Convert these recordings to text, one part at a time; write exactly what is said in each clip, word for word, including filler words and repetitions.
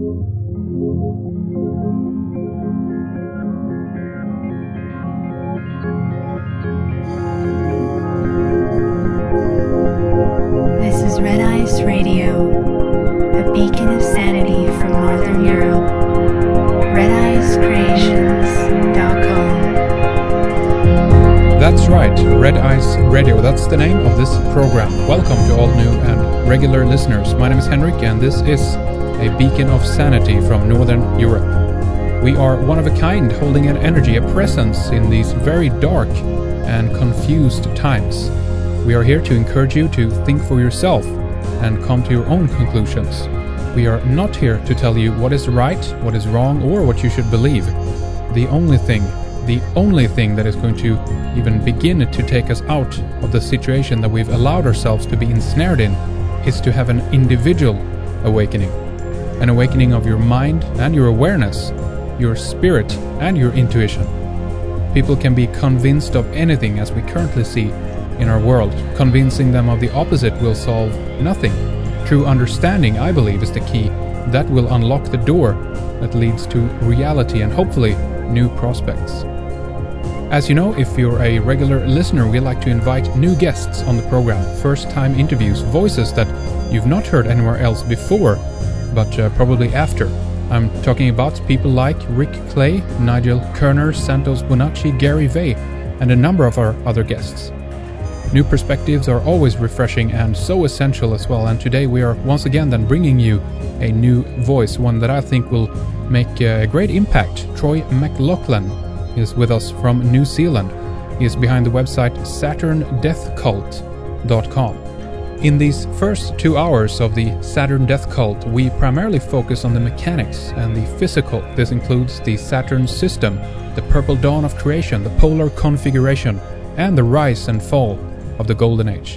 This is Red Ice Radio, a beacon of sanity from Northern Europe. red ice creations dot com. That's right, Red Ice Radio. That's the name of this program. Welcome to all new and regular listeners. My name is Henrik, and this is a beacon of sanity from Northern Europe. We are one of a kind, holding an energy, a presence in these very dark and confused times. We are here to encourage you to think for yourself and come to your own conclusions. We are not here to tell you what is right, what is wrong, or what you should believe. The only thing, the only thing that is going to even begin to take us out of the situation that we've allowed ourselves to be ensnared in is to have an individual awakening. An awakening of your mind and your awareness, your spirit and your intuition. People can be convinced of anything as we currently see in our world. Convincing them of the opposite will solve nothing. True understanding, I believe, is the key that will unlock the door that leads to reality and hopefully new prospects. As you know, if you're a regular listener, we like to invite new guests on the program, first-time interviews, voices that you've not heard anywhere else before, but uh, probably after. I'm talking about people like Rick Clay, Nigel Kerner, Santos Bonacci, Gary Vay, and a number of our other guests. New perspectives are always refreshing and so essential as well, and today we are once again then bringing you a new voice, one that I think will make a great impact. Troy McLaughlin is with us from New Zealand. He is behind the website Saturn Death Cult dot com. In these first two hours of the Saturn Death Cult, we primarily focus on the mechanics and the physical. This includes the Saturn system, the purple dawn of creation, the polar configuration, and the rise and fall of the Golden Age.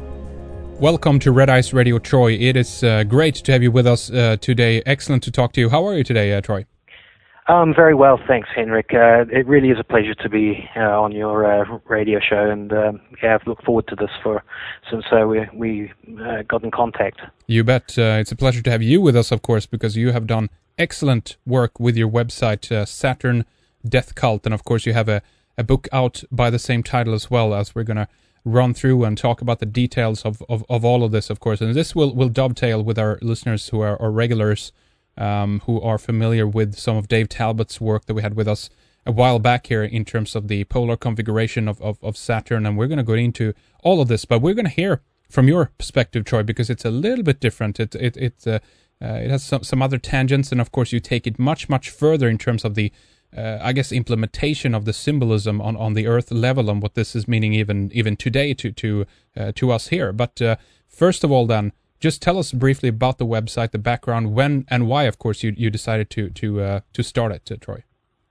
Welcome to Red Ice Radio, Troy. It is uh, great to have you with us uh, today. Excellent to talk to you. How are you today, uh, Troy? Um, very well, thanks, Henrik. Uh, it really is a pleasure to be uh, on your uh, radio show, and um, yeah, I've looked forward to this for since uh, we we uh, got in contact. You bet. Uh, it's a pleasure to have you with us, of course, because you have done excellent work with your website, uh, Saturn Death Cult, and of course you have a, a book out by the same title as well, as we're going to run through and talk about the details of, of, of all of this, of course. And this will, will dovetail with our listeners who are, are regulars, um, who are familiar with some of Dave Talbot's work that we had with us a while back here in terms of the polar configuration of, of, of Saturn. And we're going to go into all of this, but we're going to hear from your perspective, Troy, because it's a little bit different. It it it, uh, uh, it has some, some other tangents, and of course you take it much, much further in terms of the Uh, I guess implementation of the symbolism on, on the Earth level and what this is meaning even even today to to uh, to us here. But uh, first of all, then, just tell us briefly about the website, the background, when and why, of course, you you decided to to uh, to start it, uh, Troy.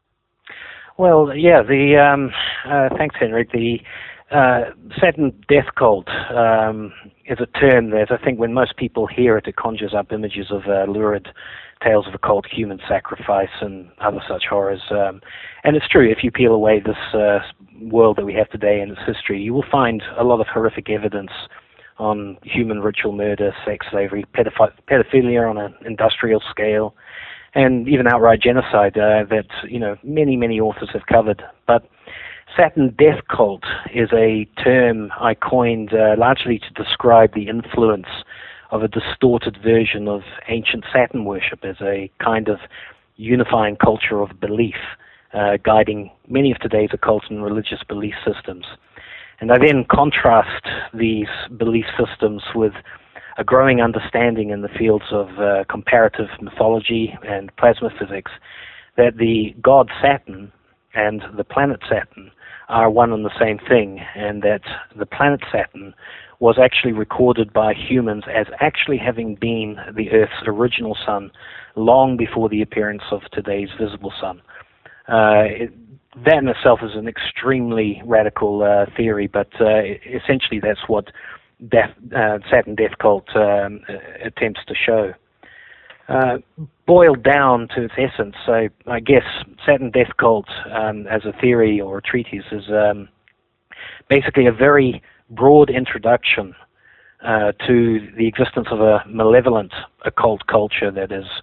Well, yeah. The um, uh, thanks, Henrik. The uh, Saturn Death Cult um, is a term that I think when most people hear it, it conjures up images of uh, lurid tales of occult human sacrifice and other such horrors. Um, and it's true, if you peel away this uh, world that we have today and its history, you will find a lot of horrific evidence on human ritual murder, sex slavery, pedoph- pedophilia on an industrial scale, and even outright genocide uh, that, you know, many, many authors have covered. But Saturn Death Cult is a term I coined uh, largely to describe the influence of a distorted version of ancient Saturn worship as a kind of unifying culture of belief, uh, guiding many of today's occult and religious belief systems. And I then contrast these belief systems with a growing understanding in the fields of uh, comparative mythology and plasma physics that the god Saturn and the planet Saturn are one and the same thing, and that the planet Saturn was actually recorded by humans as actually having been the Earth's original sun long before the appearance of today's visible sun. Uh, it, that in itself is an extremely radical uh, theory, but uh, essentially that's what Death, uh, Saturn Death Cult um, attempts to show. Uh, boiled down to its essence, so I guess Saturn Death Cult um, as a theory or a treatise is um, basically a very broad introduction uh, to the existence of a malevolent occult culture that is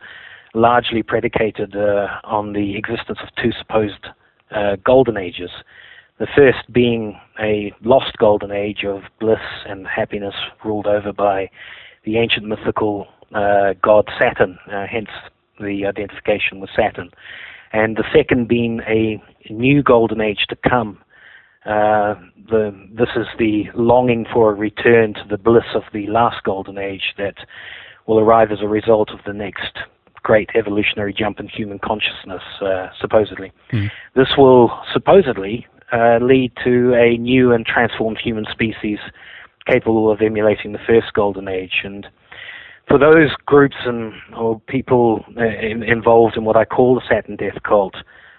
largely predicated uh, on the existence of two supposed uh, golden ages. The first being a lost golden age of bliss and happiness ruled over by the ancient mythical uh, god Saturn, uh, hence the identification with Saturn. And the second being a new golden age to come. Uh, the, this is the longing for a return to the bliss of the last golden age that will arrive as a result of the next great evolutionary jump in human consciousness, uh, supposedly. Mm. This will supposedly uh, lead to a new and transformed human species capable of emulating the first golden age. And for those groups and or people uh, in, involved in what I call the Saturn Death Cult,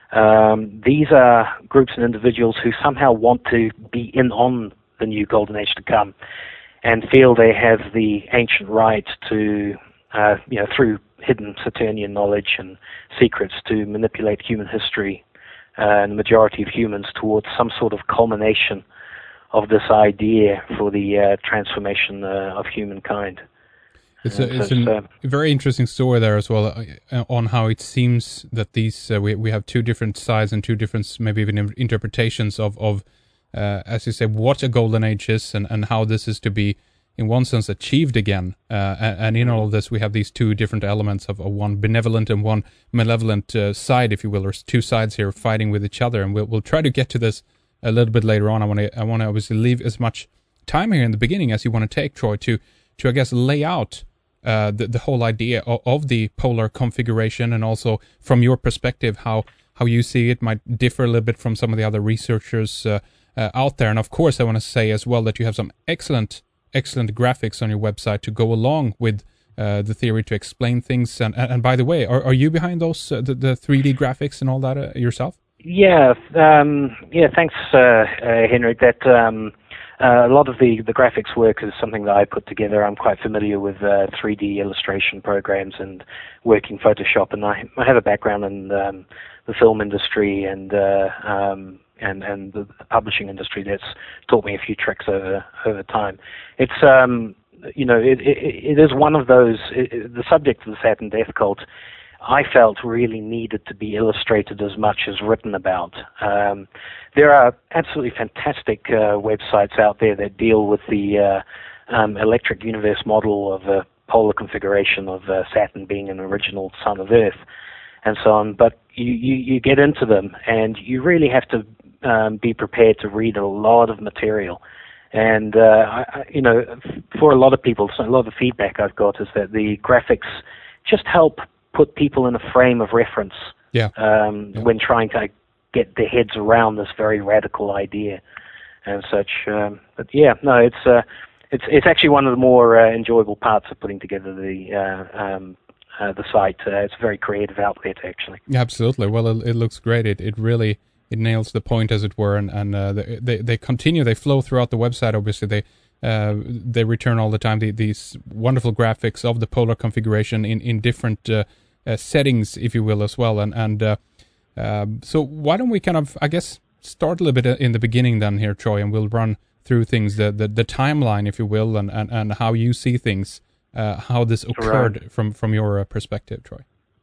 um, these are groups and individuals who somehow want to be in on the new golden age to come and feel they have the ancient right to, uh, you know, through hidden Saturnian knowledge and secrets, to manipulate human history uh, and the majority of humans towards some sort of culmination of this idea for the uh, transformation uh, of humankind. It's a, it's a uh, very interesting story there as well, uh, on how it seems that these uh, we we have two different sides and two different maybe even interpretations of of uh, as you say, what a golden age is and, and how this is to be in one sense achieved again. Uh, and, and in all of this, we have these two different elements of, of one benevolent and one malevolent uh, side, if you will. There's two sides here fighting with each other, and we'll we'll try to get to this a little bit later on. I want to I want to obviously leave as much time here in the beginning as you want to take, Troy, to to I guess lay out Uh, the, the whole idea of, of the polar configuration, and also from your perspective how how you see it might differ a little bit from some of the other researchers uh, uh, out there. And of course I want to say as well that you have some excellent excellent graphics on your website to go along with uh, the theory to explain things. And and, and by the way, are, are you behind those uh, the, the three D graphics and all that uh, yourself? Yeah, um, yeah. Thanks, uh, uh, Henrik. That um, Uh, a lot of the, the graphics work is something that I put together. I'm quite familiar with uh, three D illustration programs and working Photoshop, and I, I have a background in um, the film industry and uh, um, and and the publishing industry that's taught me a few tricks over over time. It's um, you know it, it, it is one of those. It, the subject of the Saturn Death Cult, I felt really needed to be illustrated as much as written about. Um, there are absolutely fantastic uh, websites out there that deal with the uh, um, electric universe model of a polar configuration of uh, Saturn being an original son of Earth, and so on. But you, you, you get into them, and you really have to um, be prepared to read a lot of material. And uh, I, you know, for a lot of people, so a lot of the feedback I've got is that the graphics just help put people in a frame of reference yeah. Um, yeah. when trying to get their heads around this very radical idea and such. Um, but yeah, no, it's uh, it's it's actually one of the more uh, enjoyable parts of putting together the uh, um, uh, the site. Uh, it's a very creative outlet, actually. Absolutely. Well, it, it looks great. It it really it nails the point, as it were, and and uh, they, they they continue. They flow throughout the website. Obviously, they. Uh, they return all the time the, these wonderful graphics of the polar configuration in in different uh, uh, settings, if you will, as well. And and uh, uh, so why don't we kind of, I guess, start a little bit in the beginning then here, Troy, and we'll run through things, the the, the timeline, if you will, and, and, and how you see things, uh, how this occurred right. from from your uh, perspective, Troy.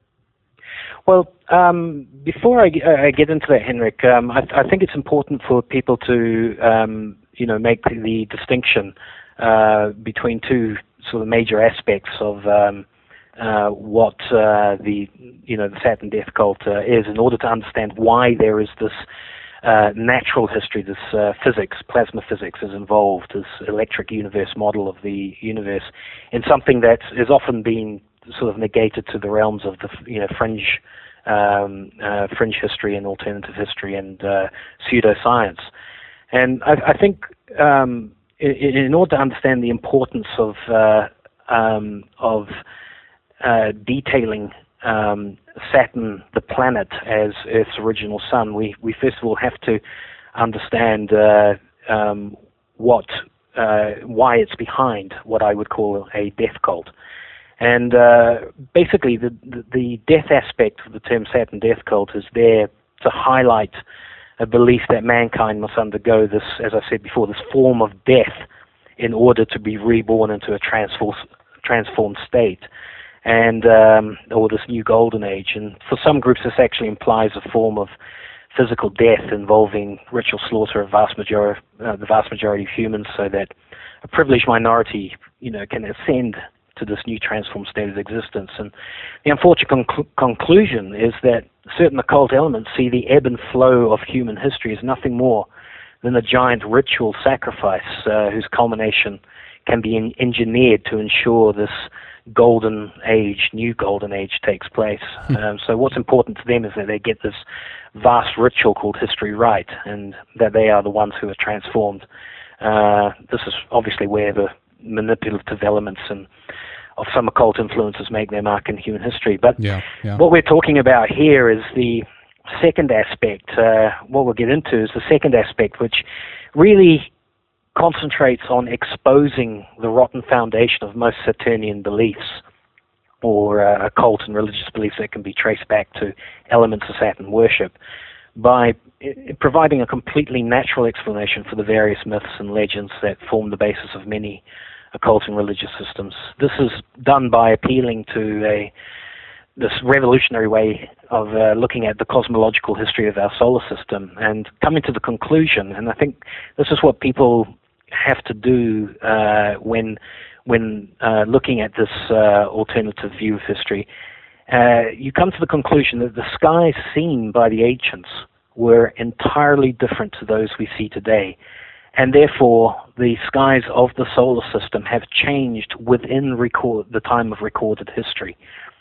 Well, um, before I, I get into that, Henrik, um, I, I think it's important for people to um, you know, make the distinction uh, between two sort of major aspects of um, uh, what uh, the, you know, the Saturn Death Cult uh, is, in order to understand why there is this uh, natural history, this uh, physics, plasma physics is involved, this electric universe model of the universe, in something that has often been sort of negated to the realms of the, you know, fringe, um, uh, fringe history and alternative history and uh, pseudoscience. And I, I think um, in, in order to understand the importance of uh, um, of uh, detailing um, Saturn, the planet, as Earth's original sun, we, we first of all have to understand uh, um, what uh, why it's behind what I would call a death cult. And uh, basically, the, the the death aspect of the term Saturn Death Cult is there to highlight a belief that mankind must undergo this, as I said before, this form of death in order to be reborn into a transform, transformed state. and um, or this new golden age. And for some groups, this actually implies a form of physical death involving ritual slaughter of vast majority, uh, the vast majority of humans, so that a privileged minority, you know, can ascend to this new transformed state of existence. And the unfortunate conc- conclusion is that certain occult elements see the ebb and flow of human history as nothing more than a giant ritual sacrifice uh, whose culmination can be in- engineered to ensure this golden age, new golden age takes place. um, so what's important to them is that they get this vast ritual called history right, and that they are the ones who are transformed. Uh, this is obviously where the manipulative elements and of some occult influences make their mark in human history. But yeah, yeah. what we're talking about here is the second aspect. Uh, what we'll get into is the second aspect, which really concentrates on exposing the rotten foundation of most Saturnian beliefs, or uh, occult and religious beliefs that can be traced back to elements of Saturn worship, by I- providing a completely natural explanation for the various myths and legends that form the basis of many occult and religious systems. This is done by appealing to a this revolutionary way of uh, looking at the cosmological history of our solar system and coming to the conclusion, and I think this is what people have to do uh, when when uh, looking at this uh, alternative view of history. Uh, you come to the conclusion that the skies seen by the ancients were entirely different to those we see today, and therefore the skies of the solar system have changed within record, the time of recorded history.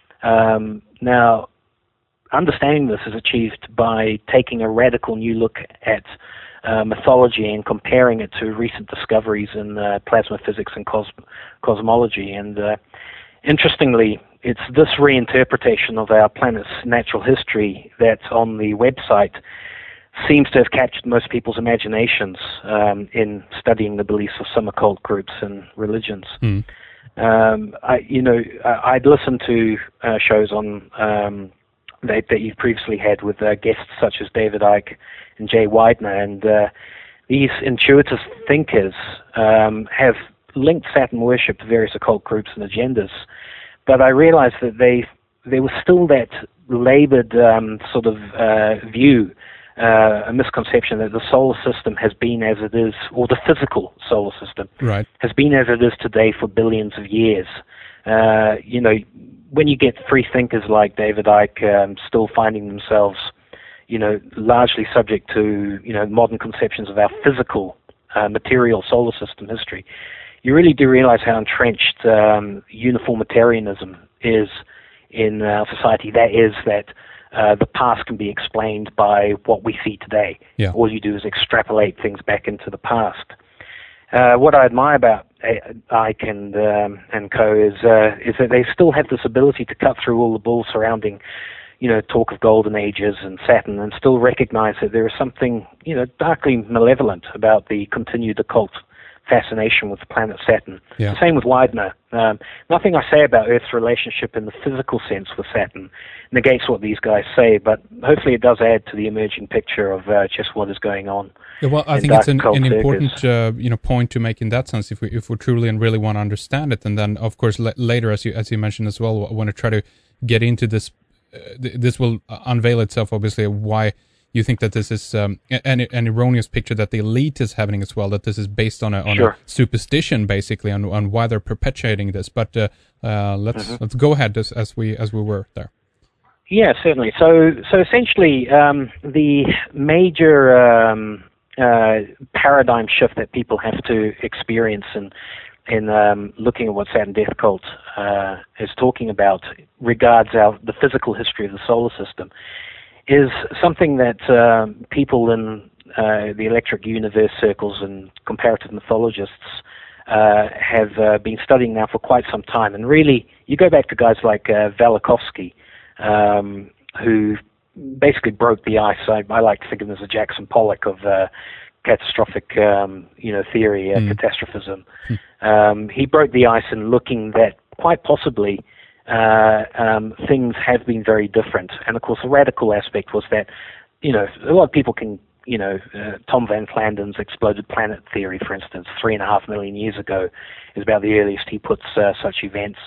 Um, now, understanding this is achieved by taking a radical new look at uh, mythology and comparing it to recent discoveries in uh, plasma physics and cos- cosmology. And uh, interestingly, it's this reinterpretation of our planet's natural history that on the website seems to have captured most people's imaginations um, in studying the beliefs of some occult groups and religions. Mm. Um, I, you know, I'd listened to uh, shows on um, that, that you've previously had with uh, guests such as David Icke and Jay Weidner, and uh, these intuitive thinkers um, have linked Saturn worship to various occult groups and agendas. But I realized that they there was still that labored um, sort of uh, view, uh, a misconception that the solar system has been as it is, or the physical solar system right. has been as it is today for billions of years. Uh, you know, when you get free thinkers like David Icke um, still finding themselves, you know, largely subject to, you know, modern conceptions of our physical, uh, material solar system history, you really do realize how entrenched um, uniformitarianism is in our society. That is that uh, the past can be explained by what we see today. Yeah. All you do is extrapolate things back into the past. Uh, what I admire about Icke and um, and co is uh, is that they still have this ability to cut through all the bull surrounding, you know, talk of golden ages and Saturn, and still recognize that there is something, you know, darkly malevolent about the continued occult fascination with the planet Saturn. Yeah. Same with Weidner. Um, nothing I say about Earth's relationship in the physical sense with Saturn negates what these guys say, but hopefully it does add to the emerging picture of uh, just what is going on. Yeah, well, I think it's an, an important uh, you know point to make in that sense. If we if we truly and really want to understand it, and then of course l- later, as you as you mentioned as well, I want to try to get into this. Uh, th- this will unveil itself, obviously, why you think that this is um, an, an erroneous picture that the elite is having as well, that this is based on a, on sure. a superstition, basically, on, on why they're perpetuating this. But uh, uh, let's mm-hmm. let's go ahead as, as we as we were there. Yeah, certainly. So so essentially, um, the major um, uh, paradigm shift that people have to experience in in um, looking at what Saturn Death Cult uh, is talking about regards our the physical history of the solar system is something that uh, people in uh, the electric universe circles and comparative mythologists uh, have uh, been studying now for quite some time. And really, you go back to guys like uh, Velikovsky, um, who basically broke the ice. I, I like to think of him as a Jackson Pollock of uh, catastrophic, um, you know, theory, uh, mm. catastrophism. Mm. Um, he broke the ice in looking that quite possibly Uh, um, things have been very different. And of course, the radical aspect was that, you know, a lot of people can, you know, uh, Tom Van Clanden's exploded planet theory, for instance, three and a half million years ago is about the earliest he puts uh, such events.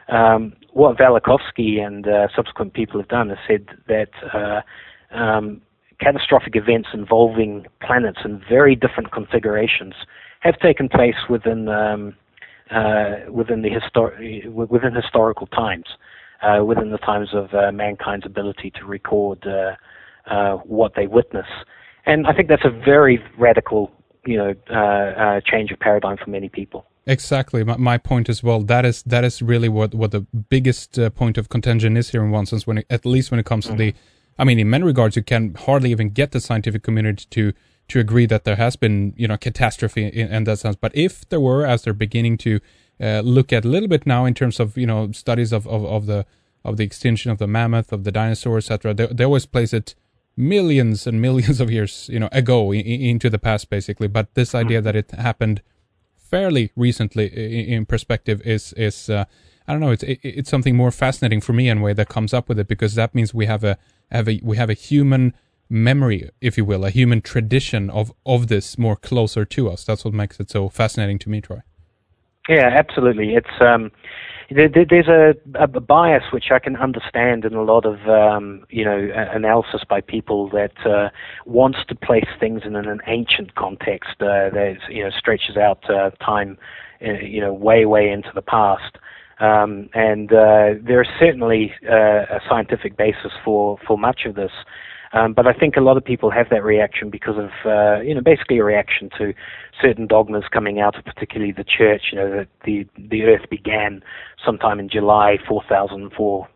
um, what Velikovsky and uh, subsequent people have done is said that uh, um, catastrophic events involving planets in very different configurations have taken place within um, uh, within the histor- within historical times, uh, within the times of uh, mankind's ability to record uh, uh, what they witness. And I think that's a very radical, you know, uh, uh, change of paradigm for many people. Exactly, my, my point as well. That is that is really what what the biggest uh, point of contention is here in one sense. When it, at least when it comes mm-hmm. to the, I mean, in many regards, you can hardly even get the scientific community to to agree that there has been, you know, catastrophe in, in that sense. But if there were, as they're beginning to uh, look at a little bit now in terms of, you know, studies of, of, of the of the extinction of the mammoth, of the dinosaur, et cetera, they, they always place it millions and millions of years, you know, ago in, into the past, basically. But this mm-hmm. idea that it happened fairly recently in perspective is is uh, I don't know, it's it, it's something more fascinating for me anyway that comes up with it, because that means we have a have a we have a human memory, if you will, a human tradition of of this more closer to us. That's what makes it so fascinating to me, Troy. Yeah, absolutely. It's um, there, there's a, a bias which I can understand in a lot of um, you know analysis by people that uh, wants to place things in an ancient context uh, that you know stretches out uh, time, uh, you know, way way into the past. Um, and uh, there is certainly uh, a scientific basis for for much of this. Um, but I think a lot of people have that reaction because of, uh, you know, basically a reaction to certain dogmas coming out of particularly the church, you know, that the, the earth began sometime in July four thousand four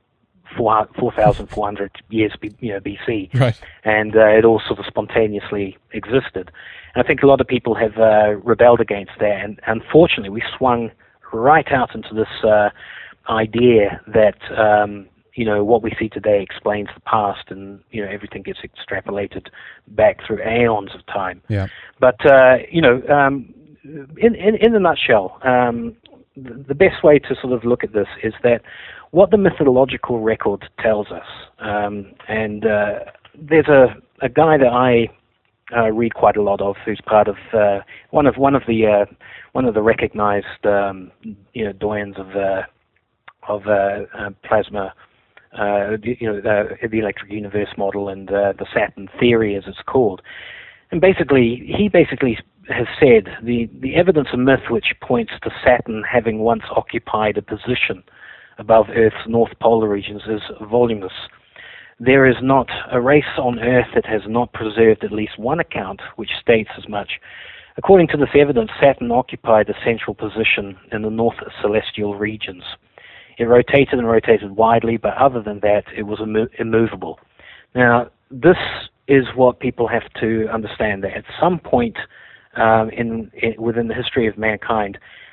hundred years, you know, B C. Right. And uh, it all sort of spontaneously existed. And I think a lot of people have uh, rebelled against that. And unfortunately, we swung right out into this uh, idea that, um, you know, what we see today explains the past, and, you know, everything gets extrapolated back through aeons of time. Yeah. But, uh, you know, um, in, in, in a nutshell, um, the, the best way to sort of look at this is that what the methodological record tells us, um, and uh, there's a, a guy that I uh, read quite a lot of, who's part of uh, one of one of the uh, one of the recognized um, you know doyens of uh, of uh, uh, plasma. Uh, you know, uh, the electric universe model and uh, the Saturn theory, as it's called. And basically, he basically has said the, the evidence of myth which points to Saturn having once occupied a position above Earth's north polar regions is voluminous. There is not a race on Earth that has not preserved at least one account which states as much. According to this evidence, Saturn occupied a central position in the north celestial regions. It rotated and rotated widely, but other than that, it was immo- immovable. Now, this is what people have to understand, that at some point um, in, in within the history of mankind,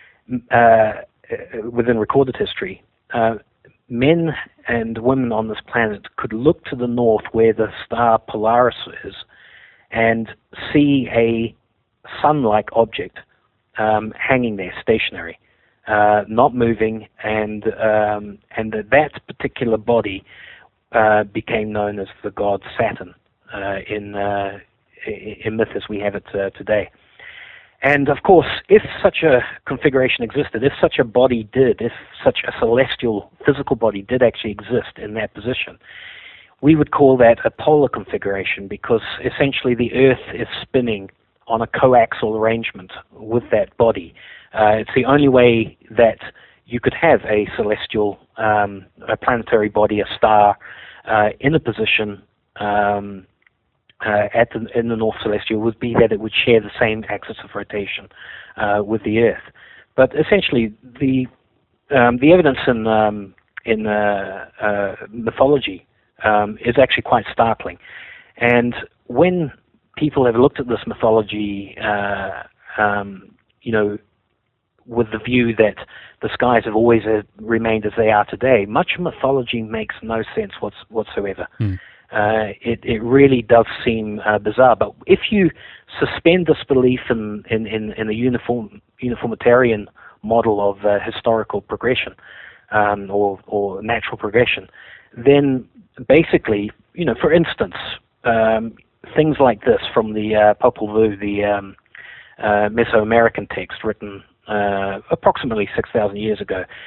uh, within recorded history, uh, men and women on this planet could look to the north where the star Polaris is and see a sun-like object um, hanging there, stationary. Uh, not moving, and um, and that, that particular body uh, became known as the god Saturn uh, in uh, in myth as we have it uh, today. And of course, if such a configuration existed, if such a body did, if such a celestial physical body did actually exist in that position, we would call that a polar configuration, because essentially the Earth is spinning on a coaxial arrangement with that body. Uh, it's the only way that you could have a celestial, um, a planetary body, a star, uh, in a position um, uh, at the, in the North Celestial, would be that it would share the same axis of rotation uh, with the Earth. But essentially, the um, the evidence in um, in uh, uh, mythology um, is actually quite startling. And when people have looked at this mythology, uh, um, you know, with the view that the skies have always uh, remained as they are today, much mythology makes no sense what's, whatsoever. Mm. Uh, it, it really does seem uh, bizarre. But if you suspend this belief in, in, in, in a uniform, uniformitarian model of uh, historical progression um, or, or natural progression, then basically, you know, for instance, um, things like this from the uh, Popol Vuh, the um, uh, Mesoamerican text written Uh, approximately six thousand years ago,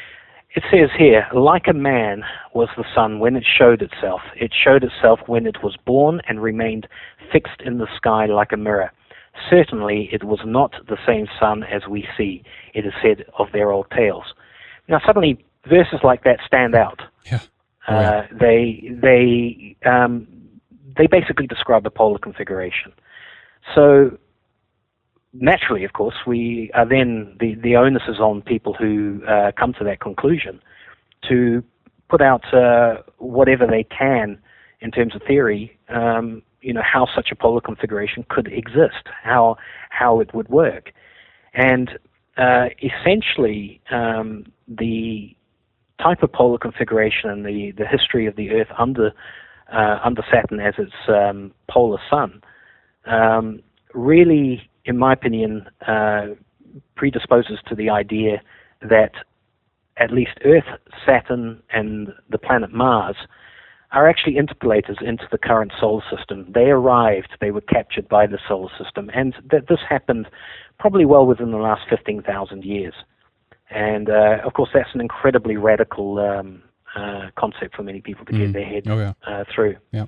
it says here, like a man was the sun when it showed itself. It showed itself when it was born and remained fixed in the sky like a mirror. Certainly it was not the same sun as we see, it is said of their old tales. Now suddenly verses like that stand out. Yeah. Uh, Right. they they um, they basically describe the polar configuration. So naturally, of course, we are then the the onus is on people who uh, come to that conclusion to put out uh, whatever they can in terms of theory. Um, you know, how such a polar configuration could exist, how how it would work, and uh, essentially um, the type of polar configuration and the, the history of the Earth under uh, under Saturn as its um, polar sun um, really, in my opinion, uh, predisposes to the idea that at least Earth, Saturn, and the planet Mars are actually interpolators into the current solar system. They arrived, they were captured by the solar system, and that this happened probably well within the last fifteen thousand years. And, uh, of course, that's an incredibly radical um, uh, concept for many people to get Mm. their head Oh, yeah. uh, through. Yeah.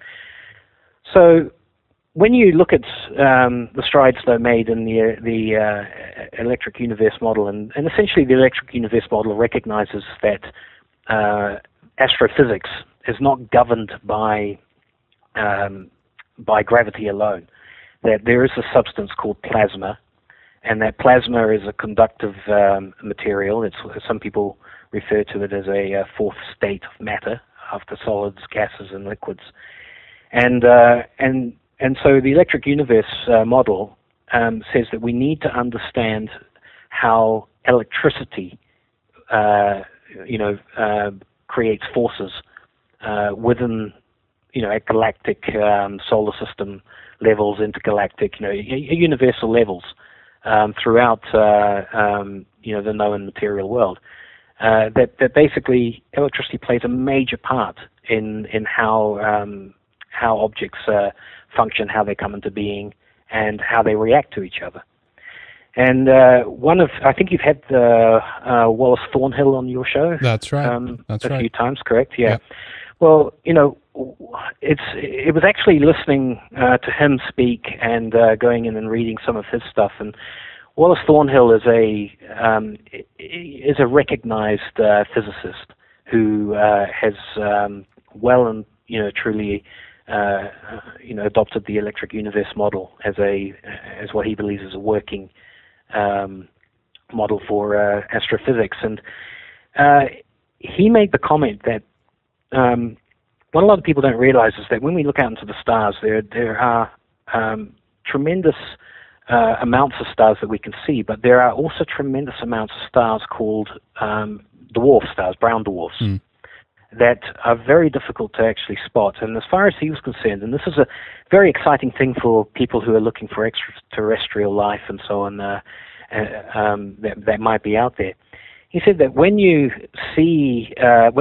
So when you look at um, the strides, though, made in the, the uh, electric universe model, and, and essentially the electric universe model recognizes that uh, astrophysics is not governed by um, by gravity alone, that there is a substance called plasma, and that plasma is a conductive um, material. It's, some people refer to it as a, a fourth state of matter after solids, gases, and liquids. And uh, and and so the electric universe uh, model um, says that we need to understand how electricity, uh, you know, uh, creates forces uh, within, you know, at galactic um, solar system levels, intergalactic, you know, universal levels. Um, throughout, uh, um, you know, the known material world, uh, that that basically electricity plays a major part in in how um, how objects uh, function, how they come into being, and how they react to each other. And uh, one of, I think you've had the uh, Wallace Thornhill on your show. That's right. Um, That's a right. few times, correct? Yeah. Yeah. Well, you know, it's it was actually listening uh, to him speak and uh, going in and reading some of his stuff. And Wallace Thornhill is a um, is a recognized uh, physicist who uh, has um, well and you know truly uh, you know adopted the electric universe model as a as what he believes is a working um, model for uh, astrophysics. And uh, he made the comment that Um, what a lot of people don't realize is that when we look out into the stars, there there are um, tremendous uh, amounts of stars that we can see, but there are also tremendous amounts of stars called um, dwarf stars, brown dwarfs, Mm. that are very difficult to actually spot. And as far as he was concerned, and this is a very exciting thing for people who are looking for extraterrestrial life and so on uh, uh, um, that, that might be out there, he said that when you see uh,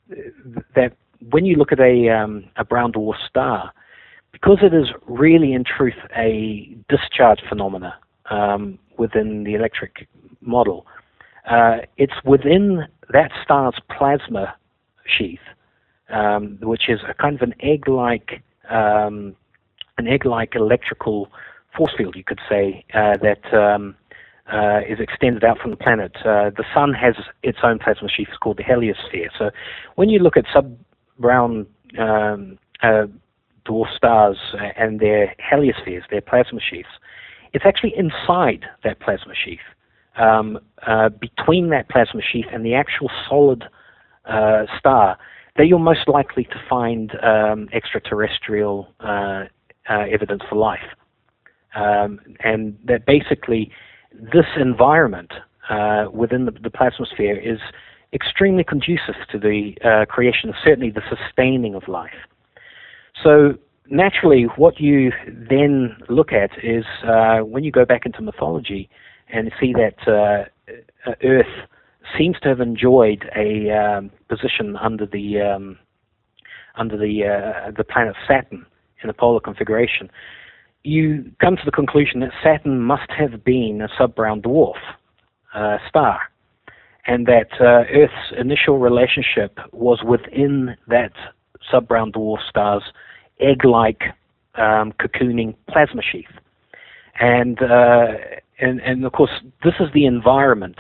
that when you look at a um, a brown dwarf star, because it is really in truth a discharge phenomena um, within the electric model, uh, it's within that star's plasma sheath, um, which is a kind of an egg-like um, an egg-like electrical force field, you could say, uh, that um, Uh, is extended out from the planet. Uh, the sun has its own plasma sheath. It's called the heliosphere. So when you look at sub-brown um, uh, dwarf stars and their heliospheres, their plasma sheaths, it's actually inside that plasma sheath. Um, uh, between that plasma sheath and the actual solid uh, star, that you're most likely to find um, extraterrestrial uh, uh, evidence for life. Um, and that basically this environment uh, within the, the plasmasphere is extremely conducive to the uh, creation of certainly the sustaining of life. So naturally, what you then look at is uh, when you go back into mythology and see that uh, Earth seems to have enjoyed a um, position under the um, under the uh, the planet Saturn in the polar configuration, you come to the conclusion that Saturn must have been a sub-brown dwarf uh, star. and that uh, Earth's initial relationship was within that sub-brown dwarf star's egg-like um, cocooning plasma sheath. And, uh, and, and of course, this is the environment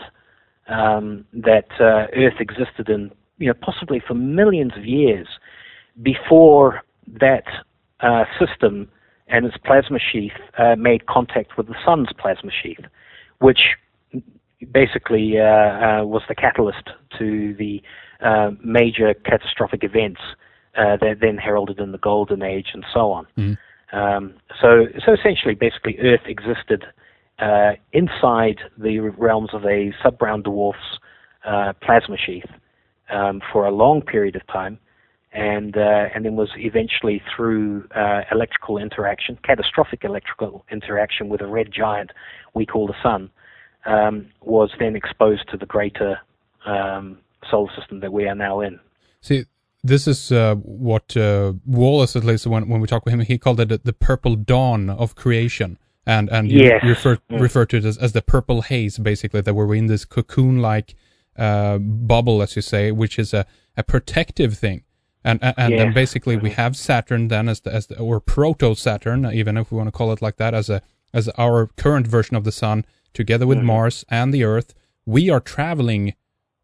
um, that uh, Earth existed in, you know, possibly for millions of years before that uh, system and its plasma sheath uh, made contact with the sun's plasma sheath, which basically uh, uh, was the catalyst to the uh, major catastrophic events uh, that then heralded in the Golden Age and so on. Mm. Um, so, so essentially, basically, Earth existed uh, inside the realms of a sub-brown dwarf's uh, plasma sheath um, for a long period of time, and uh, and then was eventually through uh, electrical interaction, catastrophic electrical interaction with a red giant we call the sun, um, was then exposed to the greater um, solar system that we are now in. See, this is uh, what uh, Wallace, at least when when we talked with him, he called it the purple dawn of creation, and and you yes. refer mm. refer to it as, as the purple haze, basically, that we're in this cocoon-like uh, bubble, as you say, which is a, a protective thing. And and, and yes. then basically we have Saturn then as the, as the, or proto Saturn, even if we want to call it like that, as a as our current version of the sun, together with mm-hmm. Mars and the Earth. We are traveling,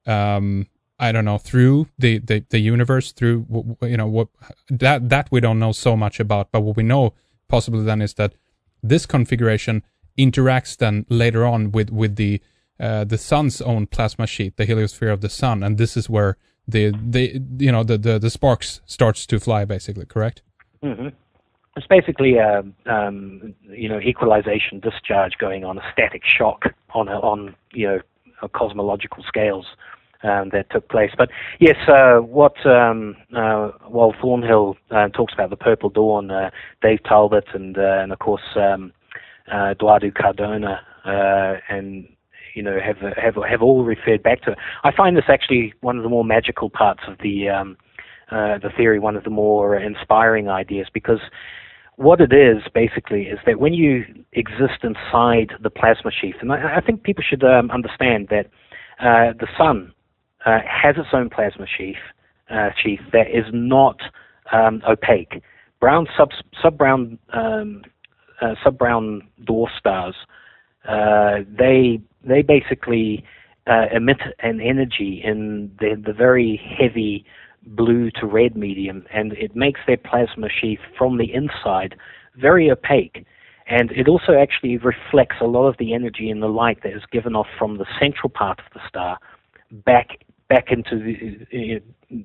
um, I don't know, through the, the, the universe, through you know what that that we don't know so much about. But what we know possibly then is that this configuration interacts then later on with with the uh, the sun's own plasma sheet, the heliosphere of the sun, and this is where the the you know the, the, the sparks starts to fly, basically, correct? Mm-hmm. It's basically a um, you know equalization discharge going on, a static shock on a, on you know a cosmological scales um, that took place. But yes, uh, what um, uh, while Thornhill uh, talks about the Purple Dawn, uh, Dave Talbot and uh, and of course um, uh, Eduardo Cardona uh, and you know, have have have all referred back to it. I find this actually one of the more magical parts of the um, uh, the theory, one of the more inspiring ideas, because what it is basically is that when you exist inside the plasma sheath, and I, I think people should um, understand that uh, the sun uh, has its own plasma sheath, uh, sheath that is not um, opaque. Brown sub sub brown um, uh, sub brown dwarf stars, uh, they They basically uh, emit an energy in the, the very heavy blue to red medium, and it makes their plasma sheath from the inside very opaque. And it also actually reflects a lot of the energy and the light that is given off from the central part of the star back back into the uh,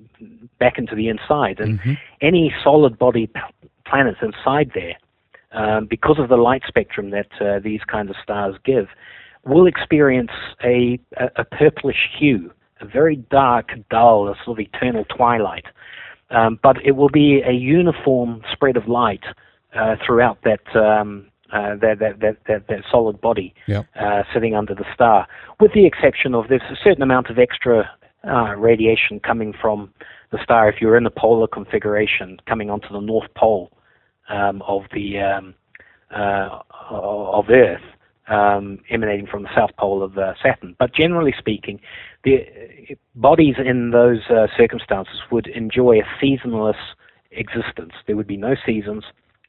back into the inside. And mm-hmm. any solid body p- planets inside there, um, because of the light spectrum that uh, these kinds of stars give, will experience a, a, a purplish hue, a very dark, dull, a sort of eternal twilight. Um, but it will be a uniform spread of light uh, throughout that, um, uh, that, that, that, that, that solid body yep. uh, sitting under the star, with the exception of there's a certain amount of extra uh, radiation coming from the star if you're in the polar configuration, coming onto the north pole um, of the um, uh, of Earth. Um, emanating from the south pole of uh, Saturn. But generally speaking, the uh, bodies in those uh, circumstances would enjoy a seasonless existence. There would be no seasons,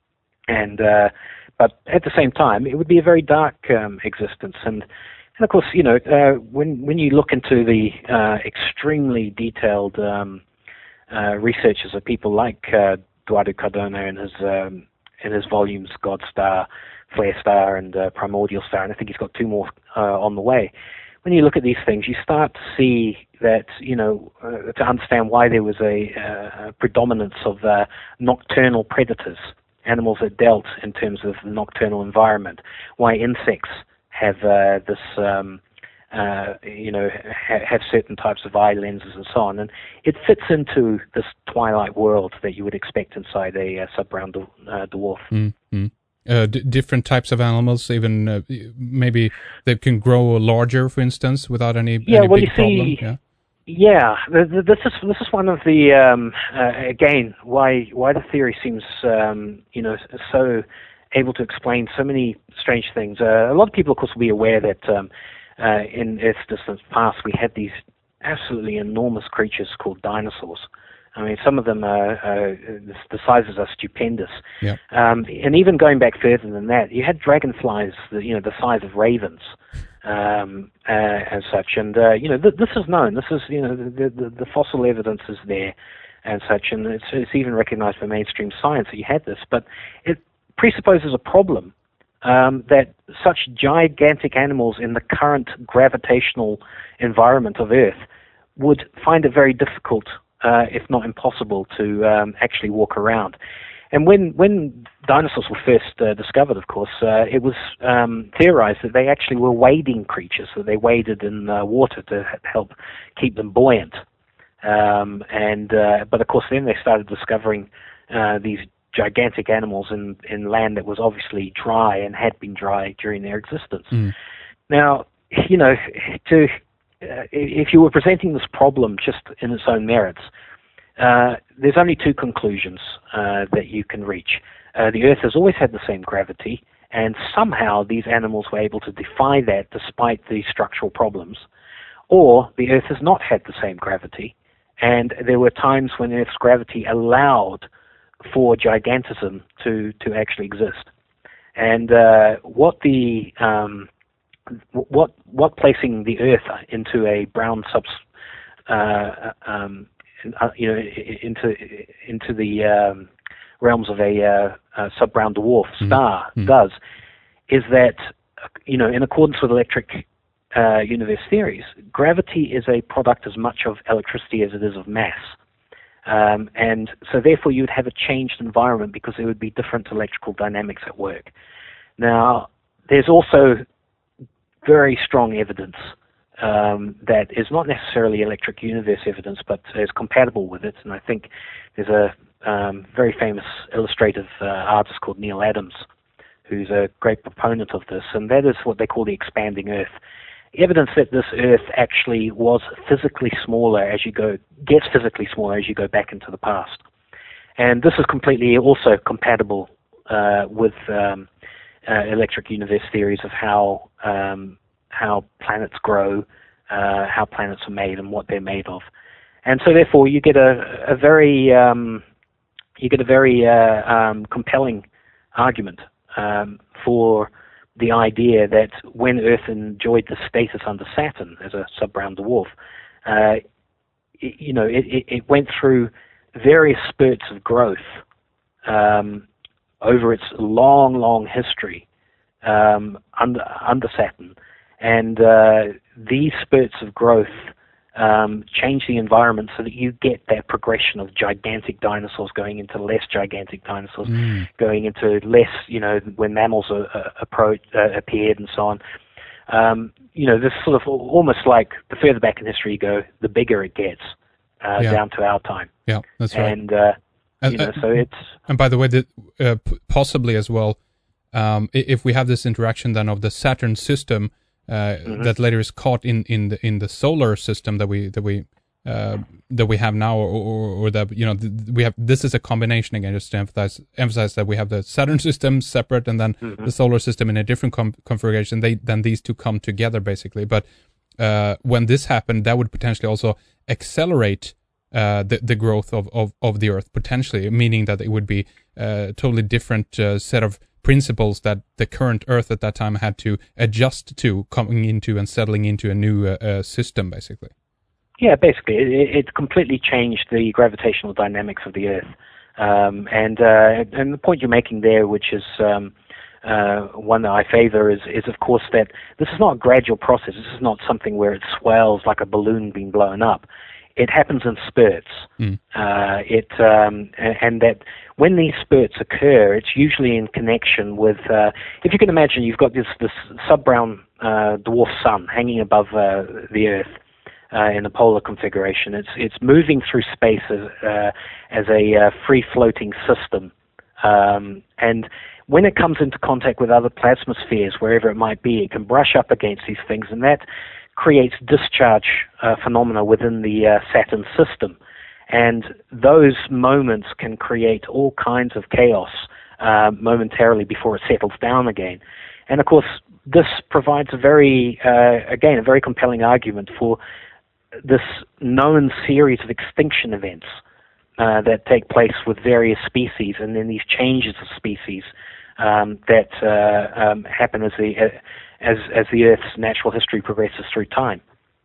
and uh, but at the same time, it would be a very dark um, existence. And, and of course, you know, uh, when when you look into the uh, extremely detailed um, uh, researches of people like uh, Eduardo Cardona and his um, in his volumes, God Star, Flare Star, and uh, Primordial Star, and I think he's got two more uh, on the way. When you look at these things, you start to see that, you know, uh, to understand why there was a, uh, a predominance of uh, nocturnal predators, animals that dealt in terms of the nocturnal environment, why insects have uh, this, um, uh, you know, ha- have certain types of eye lenses and so on. And it fits into this twilight world that you would expect inside a uh, sub-brown d- uh, dwarf. Mm-hmm. Uh, d- different types of animals, even uh, maybe they can grow larger, for instance, without any, yeah, any well, big you see, problem. Yeah, yeah. This is this is one of the um, uh, again why why the theory seems um, you know so able to explain so many strange things. Uh, a lot of people, of course, will be aware that um, uh, in Earth's distant past, we had these absolutely enormous creatures called dinosaurs. I mean, some of them are, uh, the sizes are stupendous. Yeah. Um, and even going back further than that, you had dragonflies, the, you know, the size of ravens, um, uh, and such. And, uh, you know, th- this is known. This is, you know, the, the, the fossil evidence is there and such. And it's, it's even recognized by mainstream science that you had this. But it presupposes a problem, um, that such gigantic animals in the current gravitational environment of Earth would find it very difficult, Uh, if not impossible, to um, actually walk around. And when when dinosaurs were first uh, discovered, of course, uh, it was um, theorized that they actually were wading creatures, that they waded in uh, water to help keep them buoyant. Um, and uh, but of course, then they started discovering uh, these gigantic animals in, in land that was obviously dry and had been dry during their existence. Mm. Now, you know, to Uh, if you were presenting this problem just in its own merits, uh, there's only two conclusions uh, that you can reach. Uh, the Earth has always had the same gravity, and somehow these animals were able to defy that despite the structural problems. Or the Earth has not had the same gravity, and there were times when Earth's gravity allowed for gigantism to, to actually exist. And uh, what the... Um, What what placing the Earth into a brown subs, uh, um, uh, you know, into into the um, realms of a, uh, a sub-brown dwarf star mm-hmm. does, is that, you know, in accordance with electric uh, universe theories, gravity is a product as much of electricity as it is of mass, um, and so therefore you would have a changed environment because there would be different electrical dynamics at work. Now, there's also very strong evidence um, that is not necessarily electric universe evidence, but is compatible with it. And I think there's a um, very famous illustrative uh, artist called Neil Adams, who's a great proponent of this, and that is what they call the expanding Earth. Evidence that this Earth actually was physically smaller as you go, gets physically smaller as you go back into the past. And this is completely also compatible uh, with um, Uh, electric universe theories of how um, how planets grow, uh, how planets are made, and what they're made of, and so therefore you get a, a very um, you get a very uh, um, compelling argument um, for the idea that when Earth enjoyed the status under Saturn as a sub-brown dwarf, uh, it, you know it, it, it went through various spurts of growth. Um, over its long, long history um, under, under Saturn. And uh, these spurts of growth um, change the environment so that you get that progression of gigantic dinosaurs going into less gigantic dinosaurs, mm. going into less, you know, when mammals are, are approach, uh, appeared and so on. Um, you know, this sort of almost like the further back in history you go, the bigger it gets uh, yeah. down to our time. Yeah, that's right. And, uh, You know, uh, so it's and by the way, that uh, p- possibly as well, um, if we have this interaction then of the Saturn system uh, mm-hmm. that later is caught in, in the in the solar system that we that we uh, that we have now, or, or, or that you know th- we have. This is a combination again, just to emphasize emphasize that we have the Saturn system separate, and then mm-hmm. the solar system in a different com- configuration. They then these two come together basically. But uh, when this happened, that would potentially also accelerate Uh, the the growth of, of, of the Earth, potentially, meaning that it would be a totally different uh, set of principles that the current Earth at that time had to adjust to, coming into and settling into a new uh, uh, system, basically. Yeah, basically, it, it completely changed the gravitational dynamics of the Earth, um, and uh, and the point you're making there, which is um, uh, one that I favor, is is of course that this is not a gradual process. This is not something where it swells like a balloon being blown up. It happens in spurts. Mm. Uh, it um, and, and that when these spurts occur, it's usually in connection with. Uh, if you can imagine, you've got this this sub-brown uh, dwarf sun hanging above uh, the Earth uh, in a polar configuration. It's it's moving through space as, uh, as a uh, free-floating system, um, and when it comes into contact with other plasmaspheres, wherever it might be, it can brush up against these things, and that creates discharge uh, phenomena within the uh, Saturn system. And those moments can create all kinds of chaos uh, momentarily before it settles down again. And of course, this provides a very, uh, again, a very compelling argument for this known series of extinction events uh, that take place with various species, and then these changes of species um, that uh, um, happen as the uh, as as the Earth's natural history progresses through time.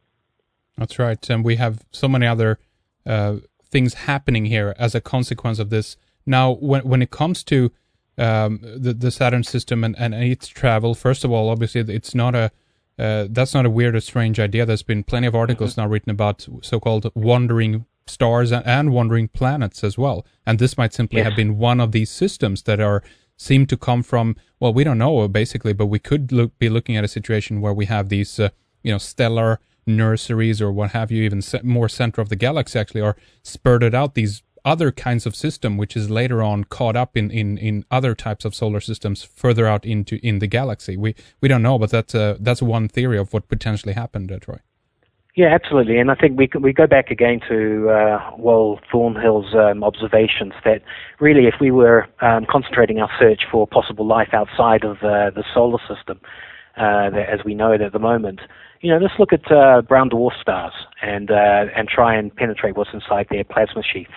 That's right, and we have so many other uh, things happening here as a consequence of this. Now, when when it comes to um, the the Saturn system and, and its travel, first of all, obviously, it's not a uh, that's not a weird or strange idea. There's been plenty of articles mm-hmm. now written about so-called wandering stars and, and wandering planets as well. And this might simply yes. have been one of these systems that are seem to come from. Well, we don't know basically, but we could look, be looking at a situation where we have these uh, you know stellar nurseries or what have you, even more center of the galaxy actually, are spurted out these other kinds of system, which is later on caught up in, in, in other types of solar systems further out into in the galaxy. We we don't know, but that's uh, that's one theory of what potentially happened, uh, Troy. Yeah, absolutely, and I think we we go back again to uh, Wal Thornhill's um, observations that really, if we were um, concentrating our search for possible life outside of uh, the solar system, uh, as we know it at the moment, you know, let's look at uh, brown dwarf stars and uh, and try and penetrate what's inside their plasma sheaths.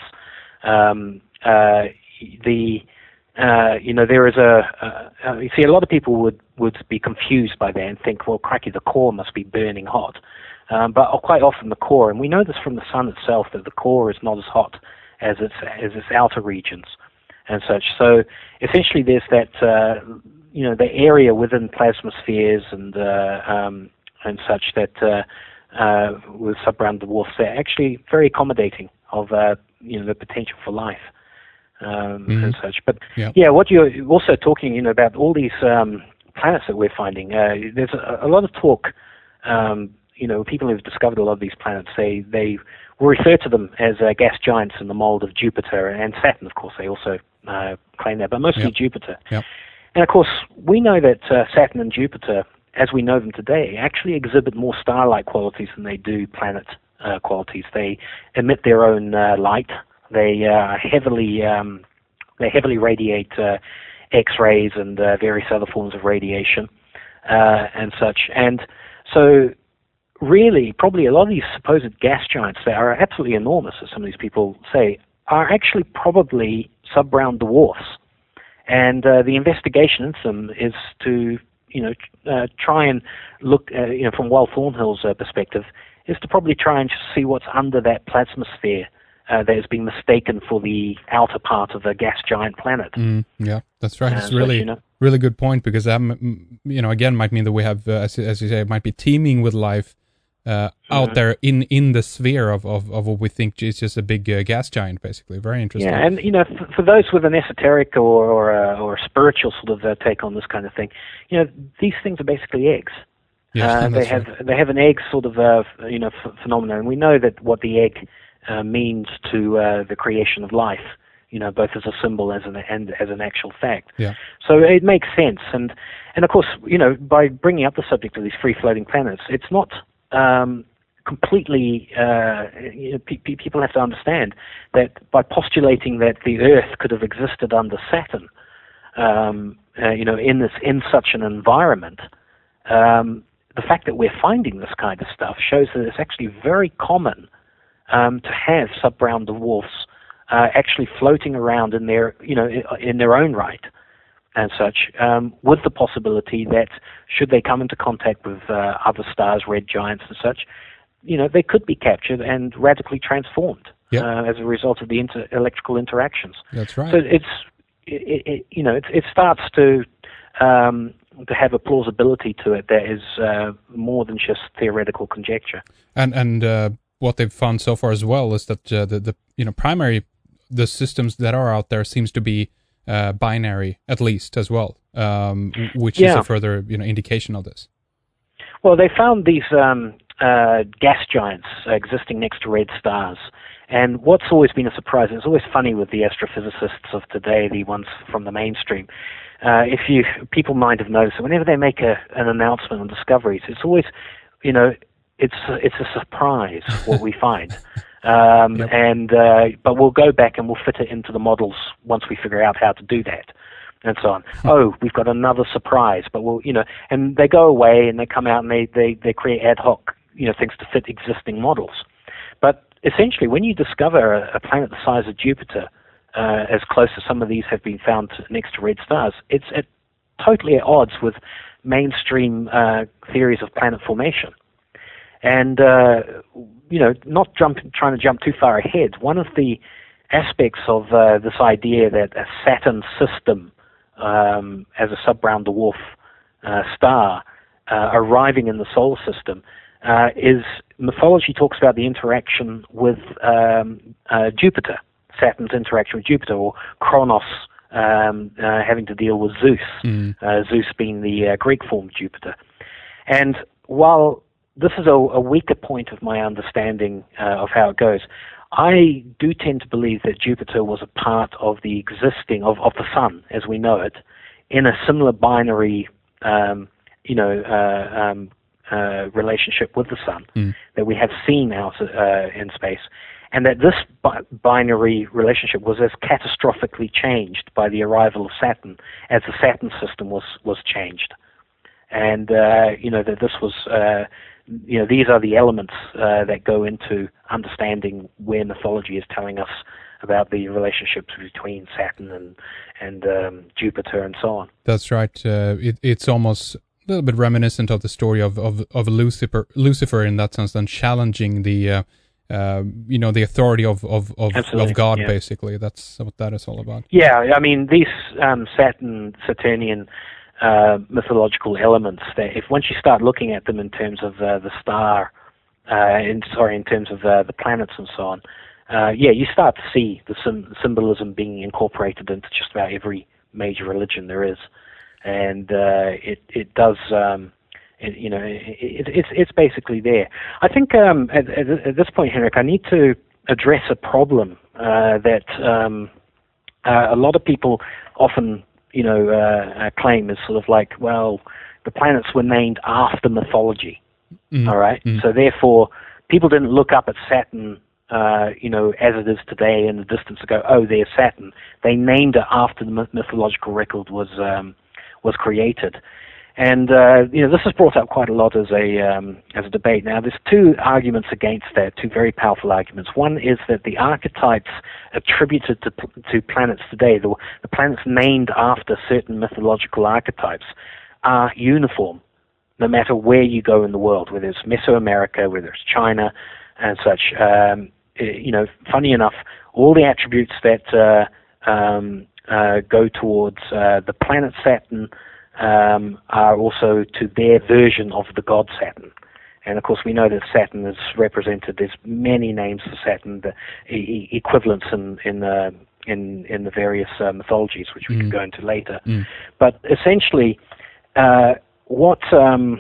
Um, uh, the uh, you know there is a uh, uh, you see a lot of people would would be confused by that and think, well, cracky, the core must be burning hot, um, but quite often the core, and we know this from the sun itself, that the core is not as hot as its as its outer regions and such. So essentially, there's that uh, you know the area within plasma spheres and uh, um, and such that uh, uh, with sub-brown dwarfs, they're actually very accommodating of uh, you know the potential for life um, mm-hmm. and such. But yep. yeah, what you're also talking you know about all these um, planets that we're finding. Uh, there's a, a lot of talk. Um, you know, people who've discovered a lot of these planets, they they will refer to them as uh, gas giants in the mold of Jupiter and Saturn. Of course, they also uh, claim that, but mostly yep. Jupiter. Yep. And of course, we know that uh, Saturn and Jupiter, as we know them today, actually exhibit more star-like qualities than they do planet uh, qualities. They emit their own uh, light. They uh, heavily um, they heavily radiate uh, X-rays and uh, various other forms of radiation uh, and such. And so, really, probably a lot of these supposed gas giants that are absolutely enormous, as some of these people say, are actually probably sub-brown dwarfs. And uh, the investigation into them is to you know, uh, try and look, uh, you know, from Wal Thornhill's uh, perspective, is to probably try and see what's under that plasma sphere uh, that has been mistaken for the outer part of a gas giant planet. Mm, yeah, that's right. Uh, it's really, so, you know, really good point, because that, you know, again, might mean that we have, uh, as, as you say, it might be teeming with life uh, out mm-hmm. there in, in the sphere of, of, of what we think is just a big uh, gas giant, basically. Very interesting. Yeah, and, you know, for, for those with an esoteric or or, uh, or a spiritual sort of uh, take on this kind of thing, you know, these things are basically eggs. Yes, uh, they have right. they have an egg sort of uh, you know f- phenomenon, and we know that what the egg uh, means to uh, the creation of life, you know, both as a symbol as an and as an actual fact. Yeah. So it makes sense, and and of course, you know, by bringing up the subject of these free floating planets, it's not um, completely. Uh, you know, pe- pe- people have to understand that by postulating that the Earth could have existed under Saturn, um, uh, you know, in this in such an environment. Um, The fact that we're finding this kind of stuff shows that it's actually very common um, to have sub-brown dwarfs uh, actually floating around in their, you know, in their own right, and such, um, with the possibility that should they come into contact with uh, other stars, red giants, and such, you know, they could be captured and radically transformed yep. uh, as a result of the inter- electrical interactions. That's right. So it's, it, it, you know, it, it starts to. Um, to have a plausibility to it that is uh, more than just theoretical conjecture. And and uh, what they've found so far as well is that uh, the, the you know primary the systems that are out there seems to be uh, binary, at least, as well, um, which yeah. is a further you know indication of this. Well, they found these um, uh, gas giants existing next to red stars. And what's always been a surprise, and it's always funny with the astrophysicists of today, the ones from the mainstream, uh, if you, people might have noticed that whenever they make a, an announcement on discoveries, it's always, you know, it's, it's a surprise what we find. Um, yep. And, uh, but we'll go back and we'll fit it into the models once we figure out how to do that. and so on. Oh, we've got another surprise, but we'll, you know, and they go away and they come out and they, they, they create ad hoc, you know, things to fit existing models. But essentially, when you discover a, a planet the size of Jupiter, uh, as close as some of these have been found to, next to red stars, it's at, totally at odds with mainstream uh, theories of planet formation. And, uh, you know, not jump, trying to jump too far ahead, one of the aspects of uh, this idea that a Saturn system um, as a sub-brown dwarf uh, star uh, arriving in the solar system uh, is mythology talks about the interaction with um, uh, Jupiter, Saturn's interaction with Jupiter, or Kronos um, uh, having to deal with Zeus, mm. uh, Zeus being the uh, Greek form of Jupiter. And while this is a, a weaker point of my understanding uh, of how it goes, I do tend to believe that Jupiter was a part of the existing, of, of the Sun as we know it, in a similar binary, um, you know, uh, um, uh, relationship with the Sun mm. that we have seen out uh, in space, and that this bi- binary relationship was as catastrophically changed by the arrival of Saturn as the Saturn system was, was changed. And, uh, you know, that this was... Uh, You know, these are the elements uh, that go into understanding where mythology is telling us about the relationships between Saturn and and um, Jupiter and so on. That's right. Uh, it, it's almost a little bit reminiscent of the story of of, of Lucifer, Lucifer in that sense, and challenging the uh, uh, you know the authority of of of, of God. Yeah. Basically, that's what that is all about. Yeah, I mean these um, Saturn Saturnian. Uh, mythological elements that if once you start looking at them in terms of uh, the star, uh, in, sorry, in terms of uh, the planets and so on, uh, yeah, you start to see the sim- symbolism being incorporated into just about every major religion there is, and uh, it it does, um, it, you know, it, it, it's it's basically there. I think um, at, at, at this point, Henrik, I need to address a problem uh, that um, uh, a lot of people often. you know, uh, claim is sort of like, well, the planets were named after mythology, mm. all right? Mm. So therefore, people didn't look up at Saturn, uh, you know, as it is today in the distance and go, oh, there's Saturn. They named it after the mythological record was um, was created. And, uh, you know, this is brought up quite a lot as a um, as a debate. Now, there's two arguments against that, two very powerful arguments. One is that the archetypes attributed to to planets today, the, the planets named after certain mythological archetypes, are uniform, no matter where you go in the world, whether it's Mesoamerica, whether it's China, and such. Um, you know, funny enough, all the attributes that uh, um, uh, go towards uh, the planet Saturn Um, are also to their version of the god Saturn. And of course we know that Saturn is represented, there's many names for Saturn, the e- equivalents in in, uh, in in the various uh, mythologies, which we mm. could go into later. Mm. But essentially, uh, what um,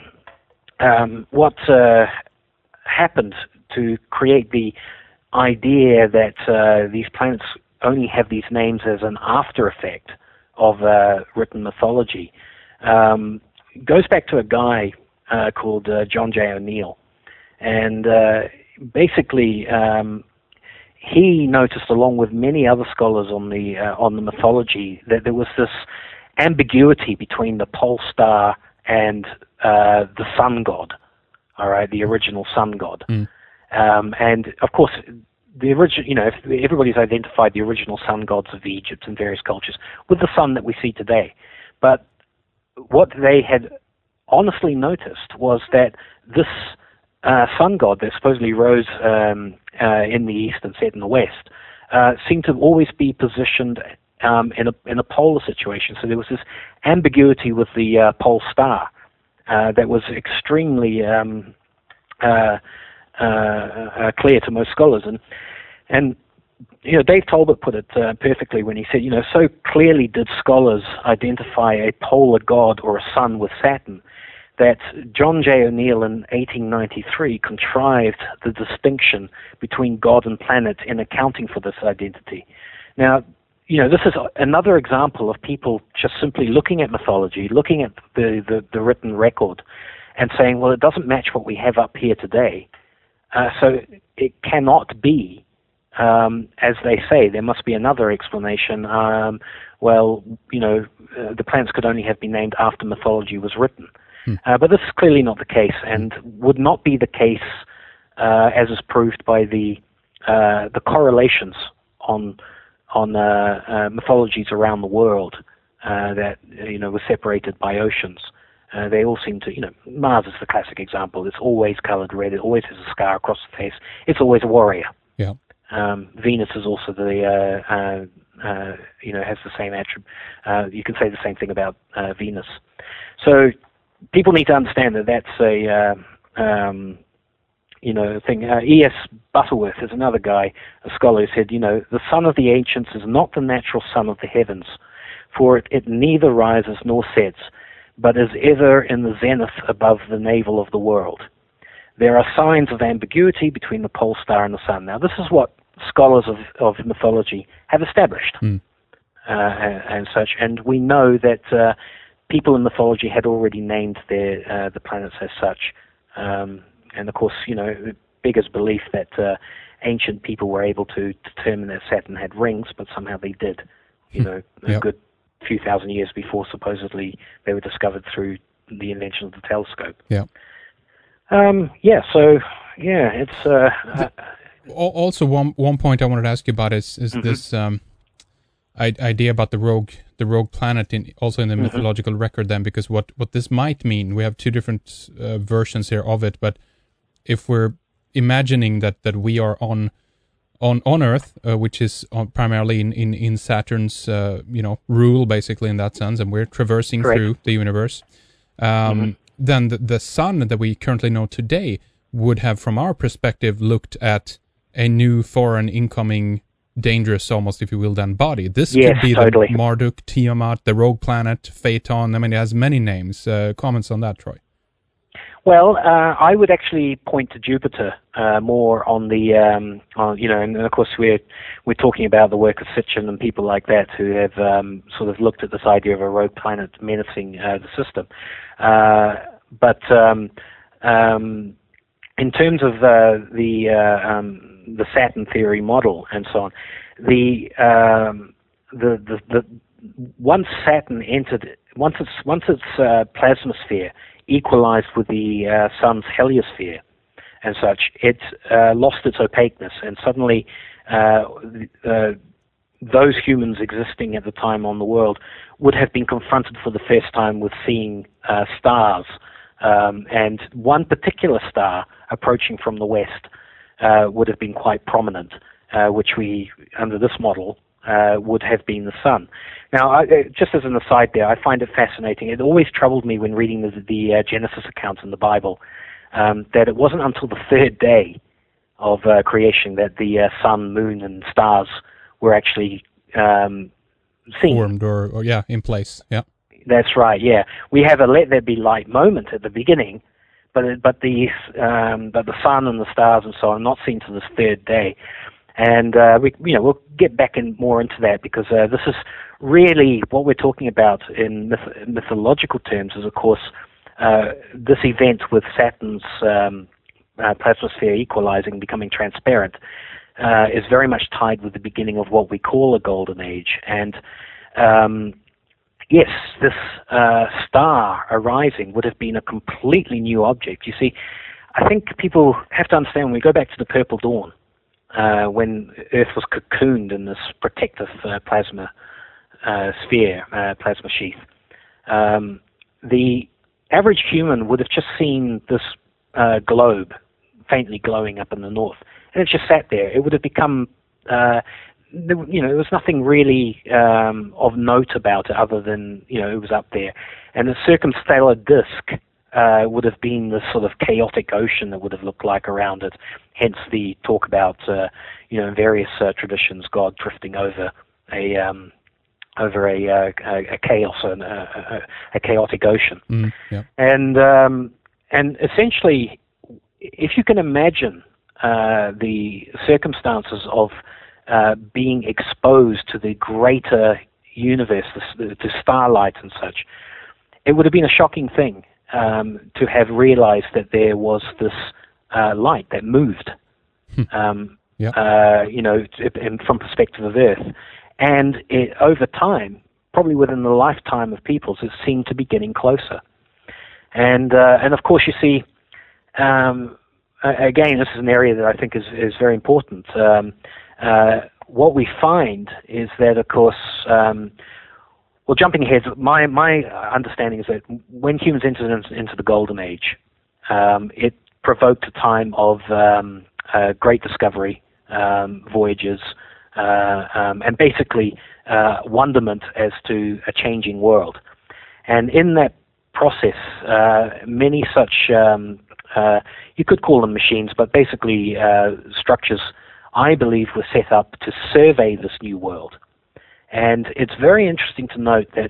um, what uh, happened to create the idea that uh, these planets only have these names as an after effect of uh, written mythology Um, goes back to a guy uh, called uh, John J. O'Neill, and uh, basically um, he noticed, along with many other scholars on the uh, on the mythology, that there was this ambiguity between the pole star and uh, the sun god. All right, the original sun god, mm. um, and of course. The original, you know, everybody's identified the original sun gods of Egypt and various cultures with the sun that we see today, but what they had honestly noticed was that this uh, sun god that supposedly rose um, uh, in the east and set in the west uh, seemed to always be positioned um, in a in a polar situation. So there was this ambiguity with the uh, pole star uh, that was extremely um, uh, uh, uh, clear to most scholars, and and. You know, Dave Talbot put it uh, perfectly when he said, you know, so clearly did scholars identify a polar god or a sun with Saturn that John J. O'Neill in eighteen ninety-three contrived the distinction between god and planet in accounting for this identity. Now, you know, this is another example of people just simply looking at mythology, looking at the, the, the written record and saying, well, it doesn't match what we have up here today, uh, so it cannot be um, as they say, there must be another explanation. Um, well, you know, uh, the planets could only have been named after mythology was written. Hmm. Uh, but this is clearly not the case, and would not be the case uh, as is proved by the uh, the correlations on on uh, uh, mythologies around the world uh, that you know were separated by oceans. Uh, they all seem to, you know, Mars is the classic example. It's always colored red. It always has a scar across the face. It's always a warrior. Yeah. Um, Venus is also the, uh, uh, uh, you know, has the same attribute. Uh, you can say the same thing about uh, Venus. So people need to understand that that's a, uh, um, you know, thing. Uh, E S Butterworth is another guy, a scholar, who said, you know, the sun of the ancients is not the natural sun of the heavens, for it, it neither rises nor sets, but is ever in the zenith above the navel of the world. There are signs of ambiguity between the pole star and the sun. Now, this is what scholars of, of mythology have established, mm. uh, and, and such, and we know that uh, people in mythology had already named their uh, the planets as such. Um, and of course, you know, Beggars belief that uh, ancient people were able to determine that Saturn had rings, but somehow they did. You know, a yep. good few thousand years before supposedly they were discovered through the invention of the telescope. Yeah. Um, yeah. So yeah, it's. Uh, the, also, one one point I wanted to ask you about is is mm-hmm. this um, idea about the rogue the rogue planet in also in the mm-hmm. mythological record. Then, because what what this might mean, we have two different uh, versions here of it. But if we're imagining that that we are on. On on Earth, uh, which is on, primarily in in in Saturn's uh, you know rule, basically in that sense, and we're traversing Correct. through the universe. Um, mm-hmm. Then the, the sun that we currently know today would have, from our perspective, looked at a new foreign incoming, dangerous, almost if you will, then body. This yes, could be totally. the Marduk, Tiamat, the rogue planet, Phaeton. I mean, it has many names. Uh, comments on that, Troy? Well, uh, I would actually point to Jupiter uh, more on the, um, on, you know, and of course we're we're talking about the work of Sitchin and people like that who have um, sort of looked at this idea of a rogue planet menacing uh, the system. Uh, but um, um, in terms of uh, the uh, um, the Saturn theory model and so on, the um, the, the the once Saturn entered, once its once its uh, plasmasphere equalized with the uh, sun's heliosphere and such, it uh, lost its opaqueness, and suddenly uh, uh, those humans existing at the time on the world would have been confronted for the first time with seeing uh, stars, um, and one particular star approaching from the west uh, would have been quite prominent, uh, which we, under this model, Uh, would have been the sun. Now, I, just as an aside there, I find it fascinating. It always troubled me when reading the, the uh, Genesis accounts in the Bible um, that it wasn't until the third day of uh, creation that the uh, sun, moon, and stars were actually um, seen. Formed or, or, yeah, in place, yeah. That's right, yeah. We have a let there be light moment at the beginning, but but the, um, but the sun and the stars and so on are not seen to this third day. And uh, we, you know, we'll get back in more into that because uh, this is really what we're talking about in myth- mythological terms. Is of course uh, this event with Saturn's um, uh, plasmasphere equalizing, becoming transparent, uh, is very much tied with the beginning of what we call a golden age. And um, yes, this uh, star arising would have been a completely new object. You see, I think people have to understand when we go back to the Purple Dawn. Uh, when Earth was cocooned in this protective uh, plasma uh, sphere, uh, plasma sheath, um, the average human would have just seen this uh, globe faintly glowing up in the north, and it just sat there. It would have become, uh, you know, there was nothing really um, of note about it other than, you know, it was up there. And the circumstellar disk Uh, would have been the sort of chaotic ocean that would have looked like around it. Hence the talk about, uh, you know, in various uh, traditions, God drifting over a um, over a, uh, a, a chaos, a, a, a chaotic ocean. Mm, yeah. And um, and essentially, if you can imagine uh, the circumstances of uh, being exposed to the greater universe, the, the starlight and such, it would have been a shocking thing. Um, to have realized that there was this uh, light that moved. Um, Yeah. Uh, you know, in, from perspective of Earth, and it, over time, probably within the lifetime of peoples, it seemed to be getting closer. And uh, and of course, you see, um, again, this is an area that I think is is very important. Um, uh, what we find is that, of course, um, well, jumping ahead, my my understanding is that when humans entered into, into the Golden Age, um, it provoked a time of um, uh, great discovery, um, voyages, uh, um, and basically uh, wonderment as to a changing world. And in that process, uh, many such, um, uh, you could call them machines, but basically uh, structures, I believe, were set up to survey this new world. And it's very interesting to note that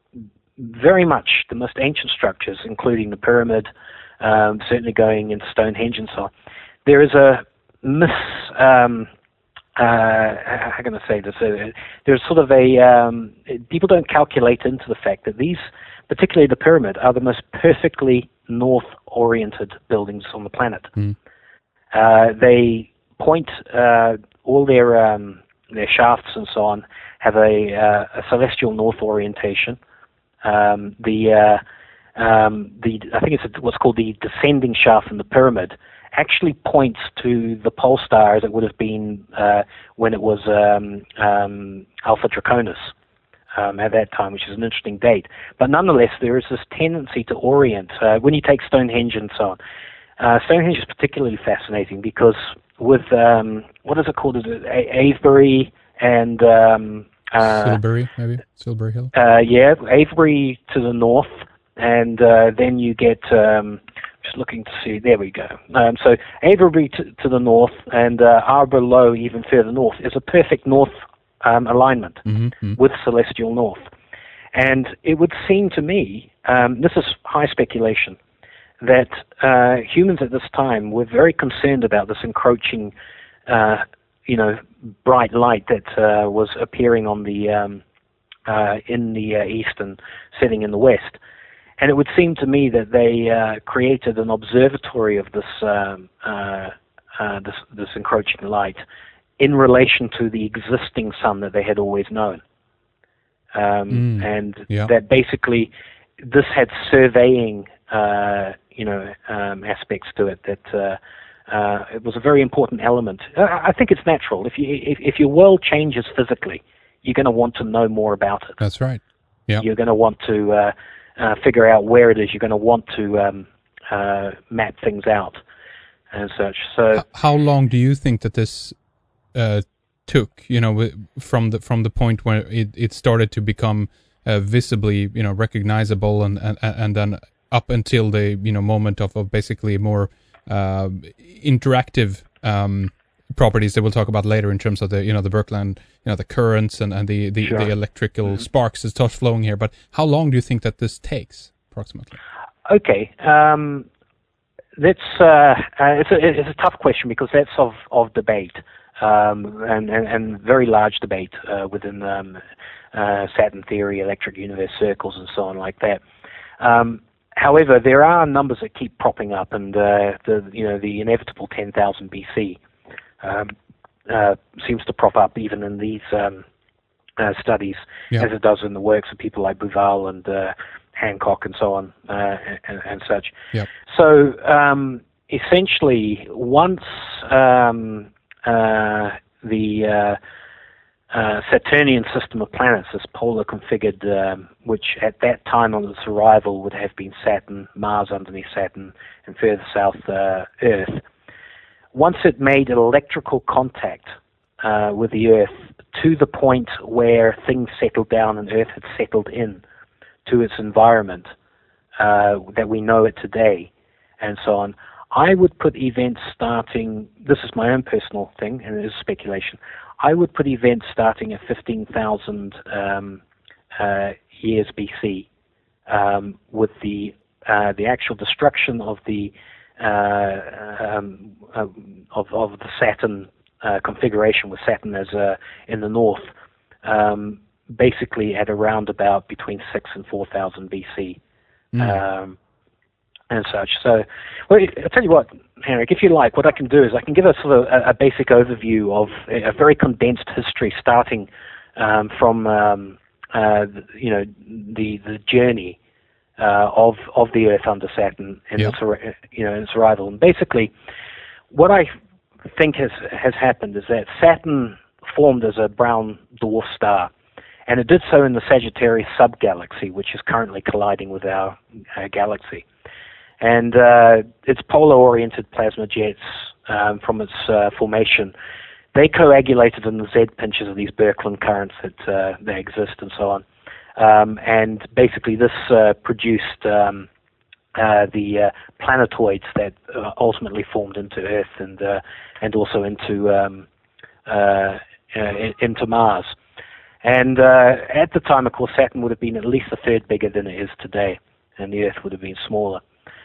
very much the most ancient structures, including the pyramid, um, certainly going into Stonehenge and so on, there is a mis... Um, uh, how can I say this? Uh, there's sort of a... Um, people don't calculate into the fact that these, particularly the pyramid, are the most perfectly north-oriented buildings on the planet. Mm. Uh, they point uh, all their... Um, their shafts and so on have a, uh, a celestial north orientation. Um, the uh, um, the I think it's a, what's called the descending shaft in the pyramid actually points to the pole star as it would have been uh, when it was um, um, Alpha Draconis um, at that time, which is an interesting date. But nonetheless, there is this tendency to orient. Uh, when you take Stonehenge and so on, uh, Stonehenge is particularly fascinating because with, um, what is it called? Is it A- Avebury and... Um, uh, Silbury, maybe? Silbury Hill? Uh, yeah, Avebury to the north, and uh, then you get... Um, just looking to see, there we go. Um, so Avebury to, to the north and uh, Arbor Low even further north is a perfect north um, alignment mm-hmm. with celestial north. And it would seem to me, um, this is high speculation, that uh, humans at this time were very concerned about this encroaching, uh, you know, bright light that uh, was appearing on the um, uh, in the uh, east and setting in the west. And it would seem to me that they uh, created an observatory of this, um, uh, uh, this this encroaching light in relation to the existing sun that they had always known, um, mm, and yeah. that basically this had surveying. Uh, you know, um, aspects to it that uh, uh, it was a very important element. I think it's natural. If you if, if your world changes physically, you're going to want to know more about it. That's right. Yeah. You're going to want to uh, uh, figure out where it is. You're going to want to um, uh, map things out and such. So, how long do you think that this uh, took? You know, from the from the point where it, it started to become uh, visibly, you know, recognizable, and and and then up until the you know moment of, of basically more uh, interactive um, properties that we'll talk about later in terms of the you know the Birkeland, you know the currents and, and the, the, sure. the electrical mm-hmm. sparks that start flowing here. But how long do you think that this takes approximately? Okay, um, that's uh, uh, it's a it's a tough question because that's of of debate um, and, and and very large debate uh, within um, uh, Saturn theory, electric universe circles, and so on like that. Um, However, there are numbers that keep propping up, and uh, the you know the inevitable ten thousand B C um, uh, seems to prop up even in these um, uh, studies, yeah. as it does in the works of people like Bouval and uh, Hancock and so on uh, and, and such. Yeah. So um, essentially, once um, uh, the uh, Uh, Saturnian system of planets, this polar configured, um, which at that time on its arrival would have been Saturn, Mars underneath Saturn, and further south uh, Earth. Once it made electrical contact uh, with the Earth to the point where things settled down and Earth had settled in to its environment uh, that we know it today, and so on, I would put events starting, this is my own personal thing, and it is speculation, I would put events starting at fifteen thousand um, uh, years B C, um, with the uh, the actual destruction of the uh, um, uh, of of the Saturn uh, configuration, with Saturn as uh, in the north, um, basically at around about between six and four thousand B C. Mm. Um, and such. So, well, I'll tell you what, Henrik, if you like, what I can do is I can give a sort of a, a basic overview of a, a very condensed history starting um, from, um, uh, you know, the the journey uh, of of the Earth under Saturn and yep. its, you know, its arrival. And basically, what I think has has happened is that Saturn formed as a brown dwarf star, and it did so in the Sagittarius subgalaxy, which is currently colliding with our, our galaxy. And uh, its polar-oriented plasma jets, um, from its uh, formation, they coagulated in the Z-pinches of these Birkeland currents that uh, they exist and so on. Um, and basically this uh, produced um, uh, the uh, planetoids that uh, ultimately formed into Earth and uh, and also into um, uh, uh, into Mars. And uh, at the time, of course, Saturn would have been at least a third bigger than it is today, and the Earth would have been smaller.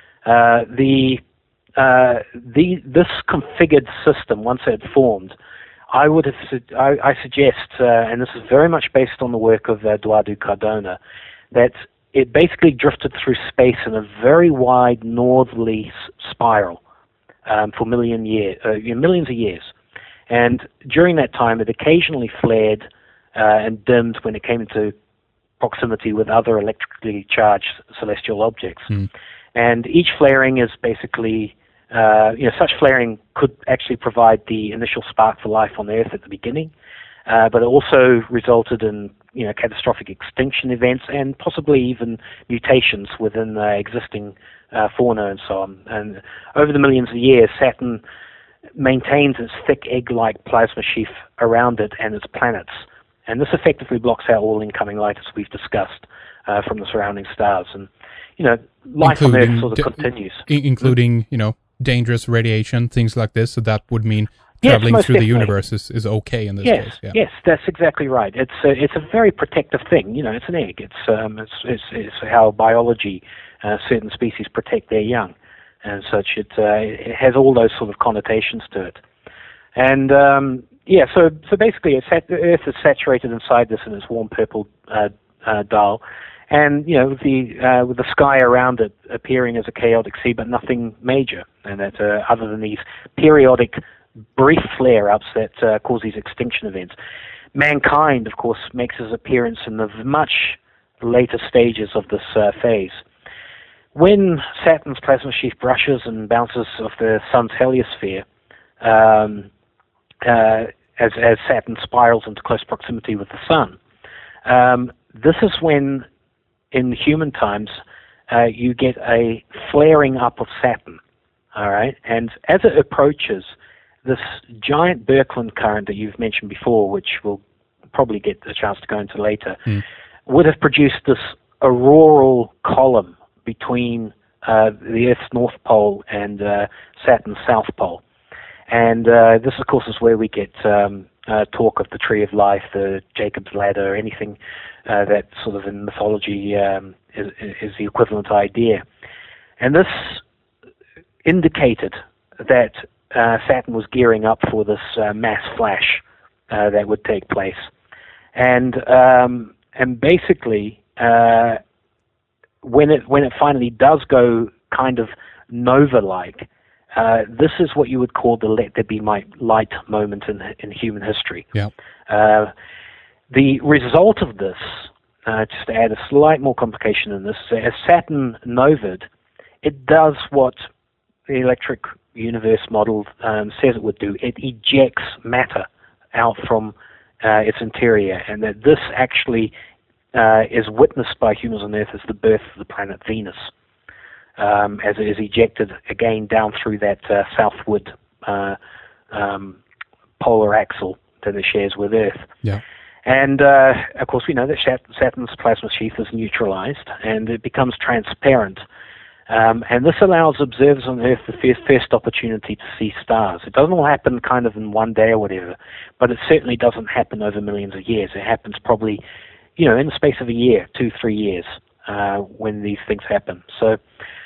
Uh, the uh, the this configured system, once it formed, I would have su- I, I suggest, uh, and this is very much based on the work of uh, Eduardo Cardona, that it basically drifted through space in a very wide northerly s- spiral um, for million year, uh, millions of years. And during that time, it occasionally flared uh, and dimmed when it came into proximity with other electrically charged celestial objects. Mm. And each flaring is basically, uh, you know, such flaring could actually provide the initial spark for life on Earth at the beginning, uh, but it also resulted in, you know, catastrophic extinction events and possibly even mutations within uh, existing uh, fauna and so on. And over the millions of years, Saturn maintains its thick egg-like plasma sheath around it and its planets. And this effectively blocks out all incoming light, as we've discussed, uh, from the surrounding stars. And, you know, life including on Earth sort of d- continues. I- including, mm-hmm. you know, dangerous radiation, things like this. So that would mean traveling yes, through definitely. the universe is, is okay in this yes, case. Yeah. Yes, that's exactly right. It's a, it's a very protective thing. You know, it's an egg. It's um, it's, it's, it's how biology, uh, certain species protect their young and such. It, uh, it has all those sort of connotations to it. And, um, yeah, so so basically it's sat- the Earth is saturated inside this in its warm purple uh, uh, dial. And, you know, with the, uh, with the sky around it appearing as a chaotic sea, but nothing major, and that uh, other than these periodic brief flare-ups that uh, cause these extinction events. Mankind, of course, makes its appearance in the much later stages of this uh, phase. When Saturn's plasma sheath brushes and bounces off the sun's heliosphere, um, uh, as, as Saturn spirals into close proximity with the sun, um, this is when, in human times, uh, you get a flaring up of Saturn, all right? And as it approaches, this giant Birkeland current that you've mentioned before, which we'll probably get a chance to go into later, mm. would have produced this auroral column between uh, the Earth's North Pole and uh, Saturn's South Pole. And uh, this, of course, is where we get um, uh, talk of the Tree of Life, the Jacob's Ladder, anything uh, that sort of in mythology um, is, is the equivalent idea. And this indicated that uh, Saturn was gearing up for this uh, mass flash uh, that would take place. And um, and basically, uh, when it when it finally does go kind of nova-like, Uh, this is what you would call the let there be light moment in in human history. Yeah. Uh, the result of this, uh, just to add a slight more complication in this, as Saturn novaed, it does what the electric universe model um, says it would do. It ejects matter out from uh, its interior, and that this actually uh, is witnessed by humans on Earth as the birth of the planet Venus. Um, as it is ejected again down through that uh, southward uh, um, polar axle that it shares with Earth. Yeah. And, uh, of course, we know that Saturn's plasma sheath is neutralized and it becomes transparent. Um, and this allows observers on Earth the first, first opportunity to see stars. It doesn't all happen kind of in one day or whatever, but it certainly doesn't happen over millions of years. It happens probably, you know, in the space of a year, two, three years, uh, when these things happen. So,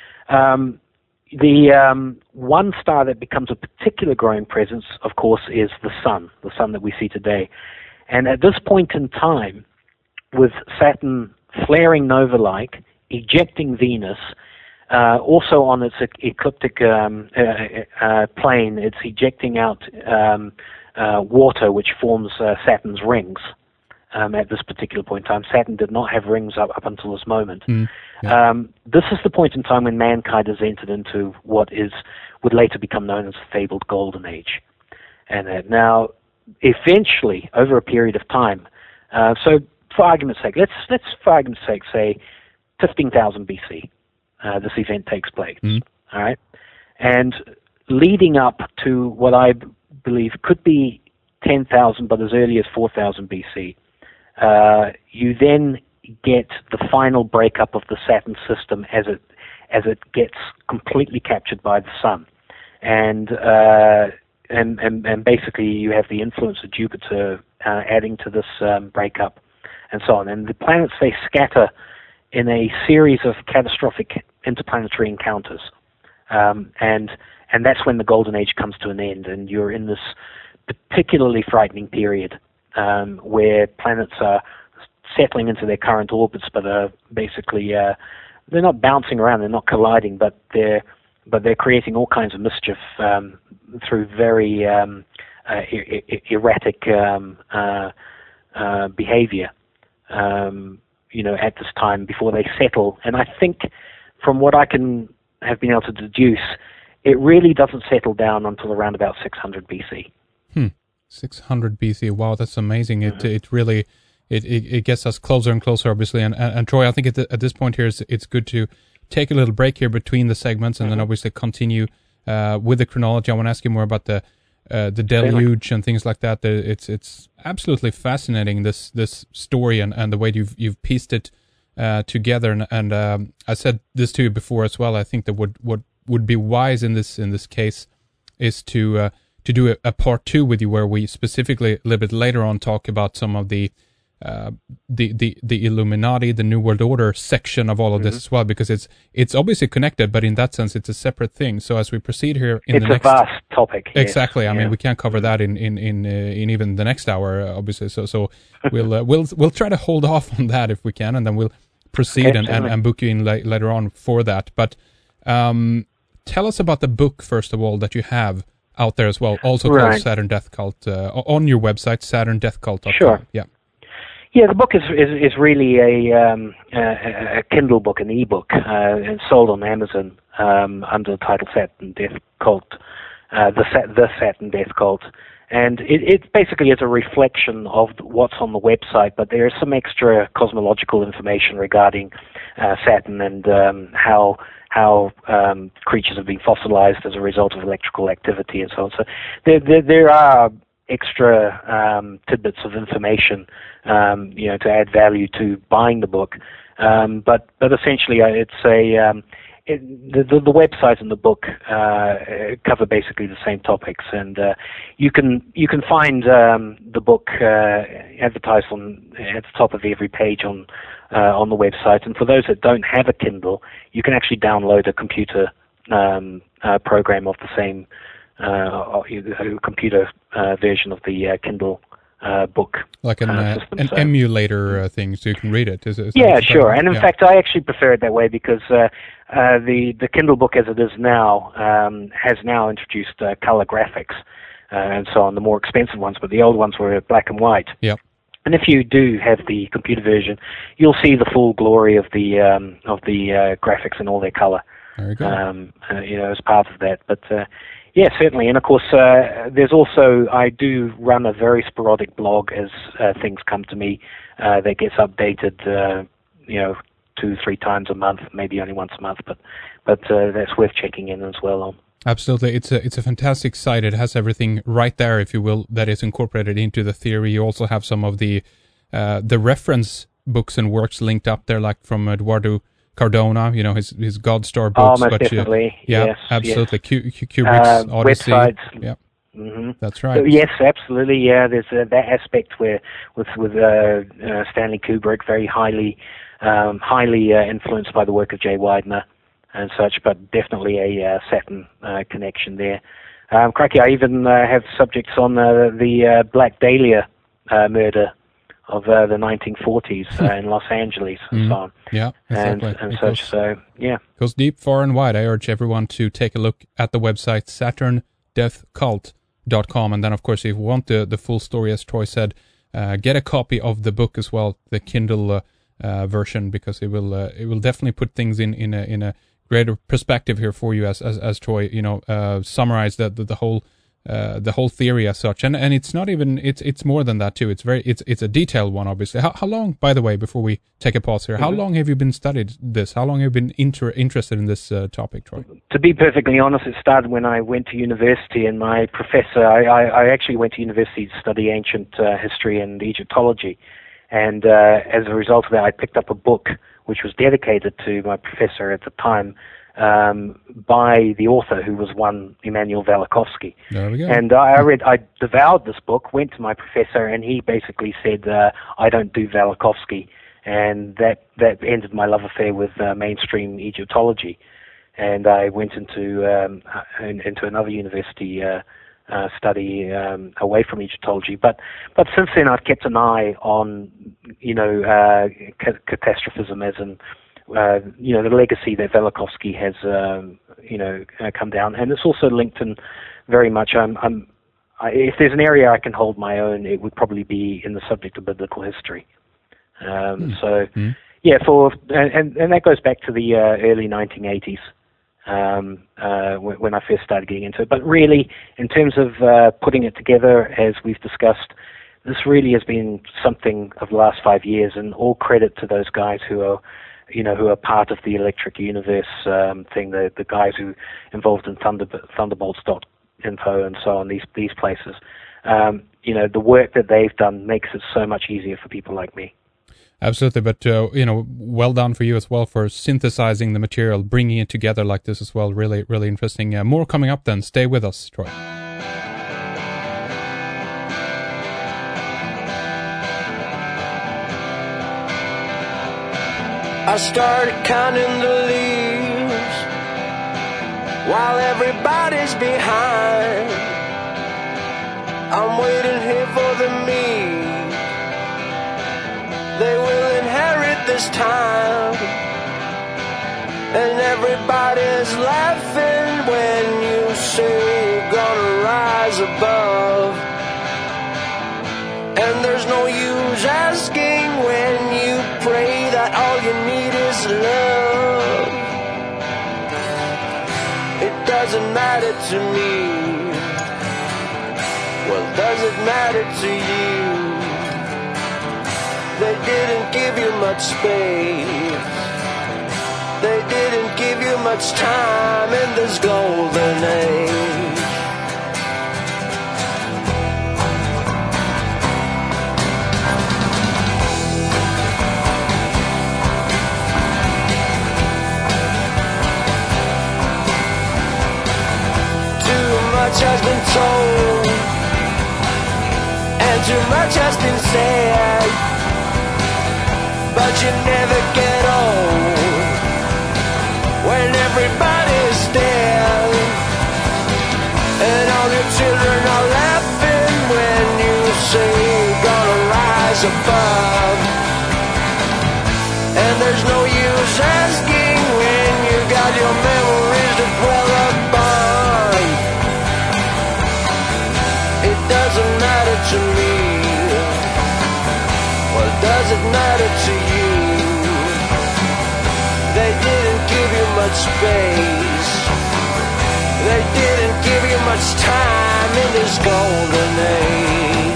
Um, the um, one star that becomes a particular growing presence, of course, is the sun, the sun that we see today. And at this point in time, with Saturn flaring nova-like, ejecting Venus, Uh, also on its ecliptic um, uh, uh, plane, it's ejecting out um, uh, water, which forms uh, Saturn's rings. Um, at this particular point in time, Saturn did not have rings up, up until this moment. Mm, yeah. um, this is the point in time when mankind has entered into what is would later become known as the fabled Golden Age. And uh, now, eventually, over a period of time, uh, so for argument's sake, let's let's for argument's sake say fifteen thousand B C. Uh, this event takes place. Mm. All right, and leading up to what I b- believe could be ten thousand, but as early as four thousand B C. Uh, you then get the final breakup of the Saturn system as it as it gets completely captured by the sun, and uh, and, and and basically you have the influence of Jupiter uh, adding to this um, breakup, and so on. And the planets, they scatter in a series of catastrophic interplanetary encounters, um, and and that's when the Golden Age comes to an end, and you're in this particularly frightening period. Um, where planets are settling into their current orbits, but are basically uh, they're not bouncing around, they're not colliding, but they're but they're creating all kinds of mischief um, through very um, uh, er- er- erratic um, uh, uh, behavior. Um, you know, at this time before they settle, and I think, from what I can have been able to deduce, it really doesn't settle down until around about six hundred B C. Hmm. six hundred B C. Wow, that's amazing. It mm-hmm. it really it, it it gets us closer and closer, obviously. And and, and Troy, I think at, the, at this point here, it's, it's good to take a little break here between the segments, and mm-hmm. then obviously continue uh, with the chronology. I want to ask you more about the uh, the deluge and things like that. The, it's it's absolutely fascinating, this this story and, and the way you've you've pieced it uh, together. And, and um, I said this to you before as well. I think that what what would be wise in this in this case is to uh, to do a, a part two with you, where we specifically a little bit later on talk about some of the uh, the, the the Illuminati, the New World Order section of all of mm-hmm. this as well, because it's it's obviously connected, but in that sense it's a separate thing. So as we proceed here in it's the next, it's a vast topic. Exactly. Yes. I yeah. mean, we can't cover that in in in, uh, in even the next hour, uh, obviously. So so we'll uh, we'll we'll try to hold off on that if we can, and then we'll proceed okay, and, and, and book you in la- later on for that. But um, tell us about the book first of all that you have out there as well, also called right. Saturn Death Cult, uh, on your website, saturn death cult dot com. Sure. Yeah. Yeah, the book is is, is really a, um, a a Kindle book, an e-book, uh, and sold on Amazon um, under the title Saturn Death Cult, uh, the Sat- the Saturn Death Cult, and it, it basically is a reflection of what's on the website, but there is some extra cosmological information regarding uh, Saturn and um, how how um, creatures have been fossilized as a result of electrical activity and so on. So there there, there are extra um, tidbits of information, um, you know, to add value to buying the book. Um, but but essentially, uh, it's a um, it, the, the the website and the book uh, cover basically the same topics, and uh, you can you can find um, the book uh, advertised on at the top of every page on uh, on the website. And for those that don't have a Kindle, you can actually download a computer um, uh, program of the same. Uh, a computer uh, version of the uh, Kindle uh, book, like an, uh, system, an so. emulator uh, thing, so you can read it. Is, is yeah, sure. And in yeah. fact, I actually prefer it that way because uh, uh, the the Kindle book, as it is now, um, has now introduced uh, color graphics uh, and so on. The more expensive ones, but the old ones were black and white. Yep. And if you do have the computer version, you'll see the full glory of the um, of the uh, graphics in all their color. There you go. Um, uh, you know, as part of that, but. Uh, Yeah, certainly. And of course, uh, there's also, I do run a very sporadic blog as uh, things come to me uh, that gets updated, uh, you know, two, three times a month, maybe only once a month, but but uh, that's worth checking in as well on. Absolutely. It's a, it's a fantastic site. It has everything right there, if you will, that is incorporated into the theory. You also have some of the uh, the reference books and works linked up there, like from Eduardo Cardona, you know, his his Godstar books. Oh, most but definitely. You, yeah, yes, absolutely. Yes. Q, Q, Kubrick's uh, Odyssey. Websites. Yeah, mm-hmm. That's right. So, yes, absolutely. Yeah, there's uh, that aspect where with with uh, uh, Stanley Kubrick, very highly um, highly uh, influenced by the work of Jay Weidner and such, but definitely a uh, Saturn uh, connection there. Um, crikey, I even uh, have subjects on uh, the uh, Black Dahlia uh, murder of uh, the nineteen forties uh, in Los Angeles and Mm. so on. Yeah, exactly. And, and It such. goes- So, yeah. Goes deep, far, and wide. I urge everyone to take a look at the website saturn death cult dot com, and then, of course, if you want the, the full story, as Troy said, uh, get a copy of the book as well, the Kindle uh, uh, version, because it will uh, it will definitely put things in, in a in a greater perspective here for you, as as, as Troy, you know, uh, summarized the, the the whole. Uh, the whole theory as such, and and it's not even it's it's more than that too. It's very it's it's a detailed one, obviously. How how long, by the way, before we take a pause here, how Mm-hmm. long have you been studied this? How long have you been inter- interested in this uh, topic, Troy? To be perfectly honest, it started when I went to university, and my professor, I, I, I actually went to university to study ancient uh, history and Egyptology, and uh, as a result of that, I picked up a book which was dedicated to my professor at the time, um, by the author, who was one Immanuel Velikovsky. There we go. And I I read, I devoured this book, went to my professor, and he basically said, uh, I don't do Velikovsky. And that, that ended my love affair with uh, mainstream Egyptology. And I went into um, uh, in, into another university uh, uh, study um, away from Egyptology. But but since then, I've kept an eye on, you know, uh, ca- catastrophism as an Uh, you know, the legacy that Velikovsky has, um, you know, uh, come down, and it's also linked in very much. I'm, I'm, I, if there's an area I can hold my own, it would probably be in the subject of biblical history. Um, Mm. So, Mm. yeah, for and and that goes back to the uh, early nineteen eighties um, uh, when, when I first started getting into it. But really, in terms of uh, putting it together, as we've discussed, this really has been something of the last five years, and all credit to those guys who are. You know, who are part of the Electric Universe um, thing, the the guys who involved in Thunder, Thunderbolts dot info and so on, these these places. Um, you know, the work that they've done makes it so much easier for people like me. Absolutely, but uh, you know, well done for you as well for synthesizing the material, bringing it together like this as well. Really, really interesting. Uh, more coming up then. Stay with us, Troy. I started counting the leaves while everybody's behind. I'm waiting here for the meek. They will inherit this time. And everybody's laughing when you say you're gonna rise above. And there's no use asking when you pray that all you need is love. It doesn't matter to me. Well, does it matter to you? They didn't give you much space. They didn't give you much time in this golden age. Too much has been told, and too much has been said, but you never get old when everybody's dead, and all your children are laughing when you say you're gonna rise above. And there's no use asking when you got your memories to dwell upon. It doesn't matter to me. Well, does it matter to you? They didn't give you much space. They didn't give you much time in this golden age.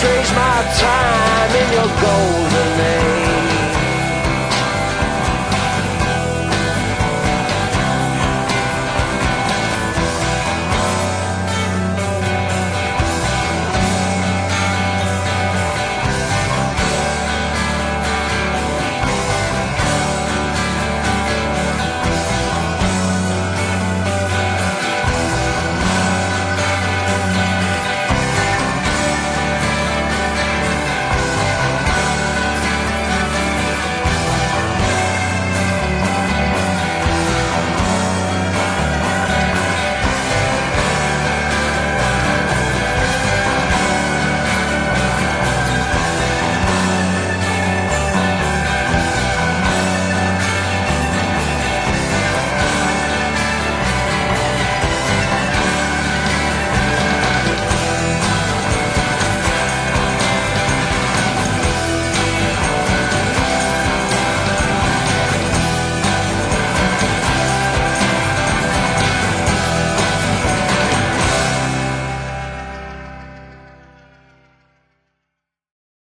trace my time in your gold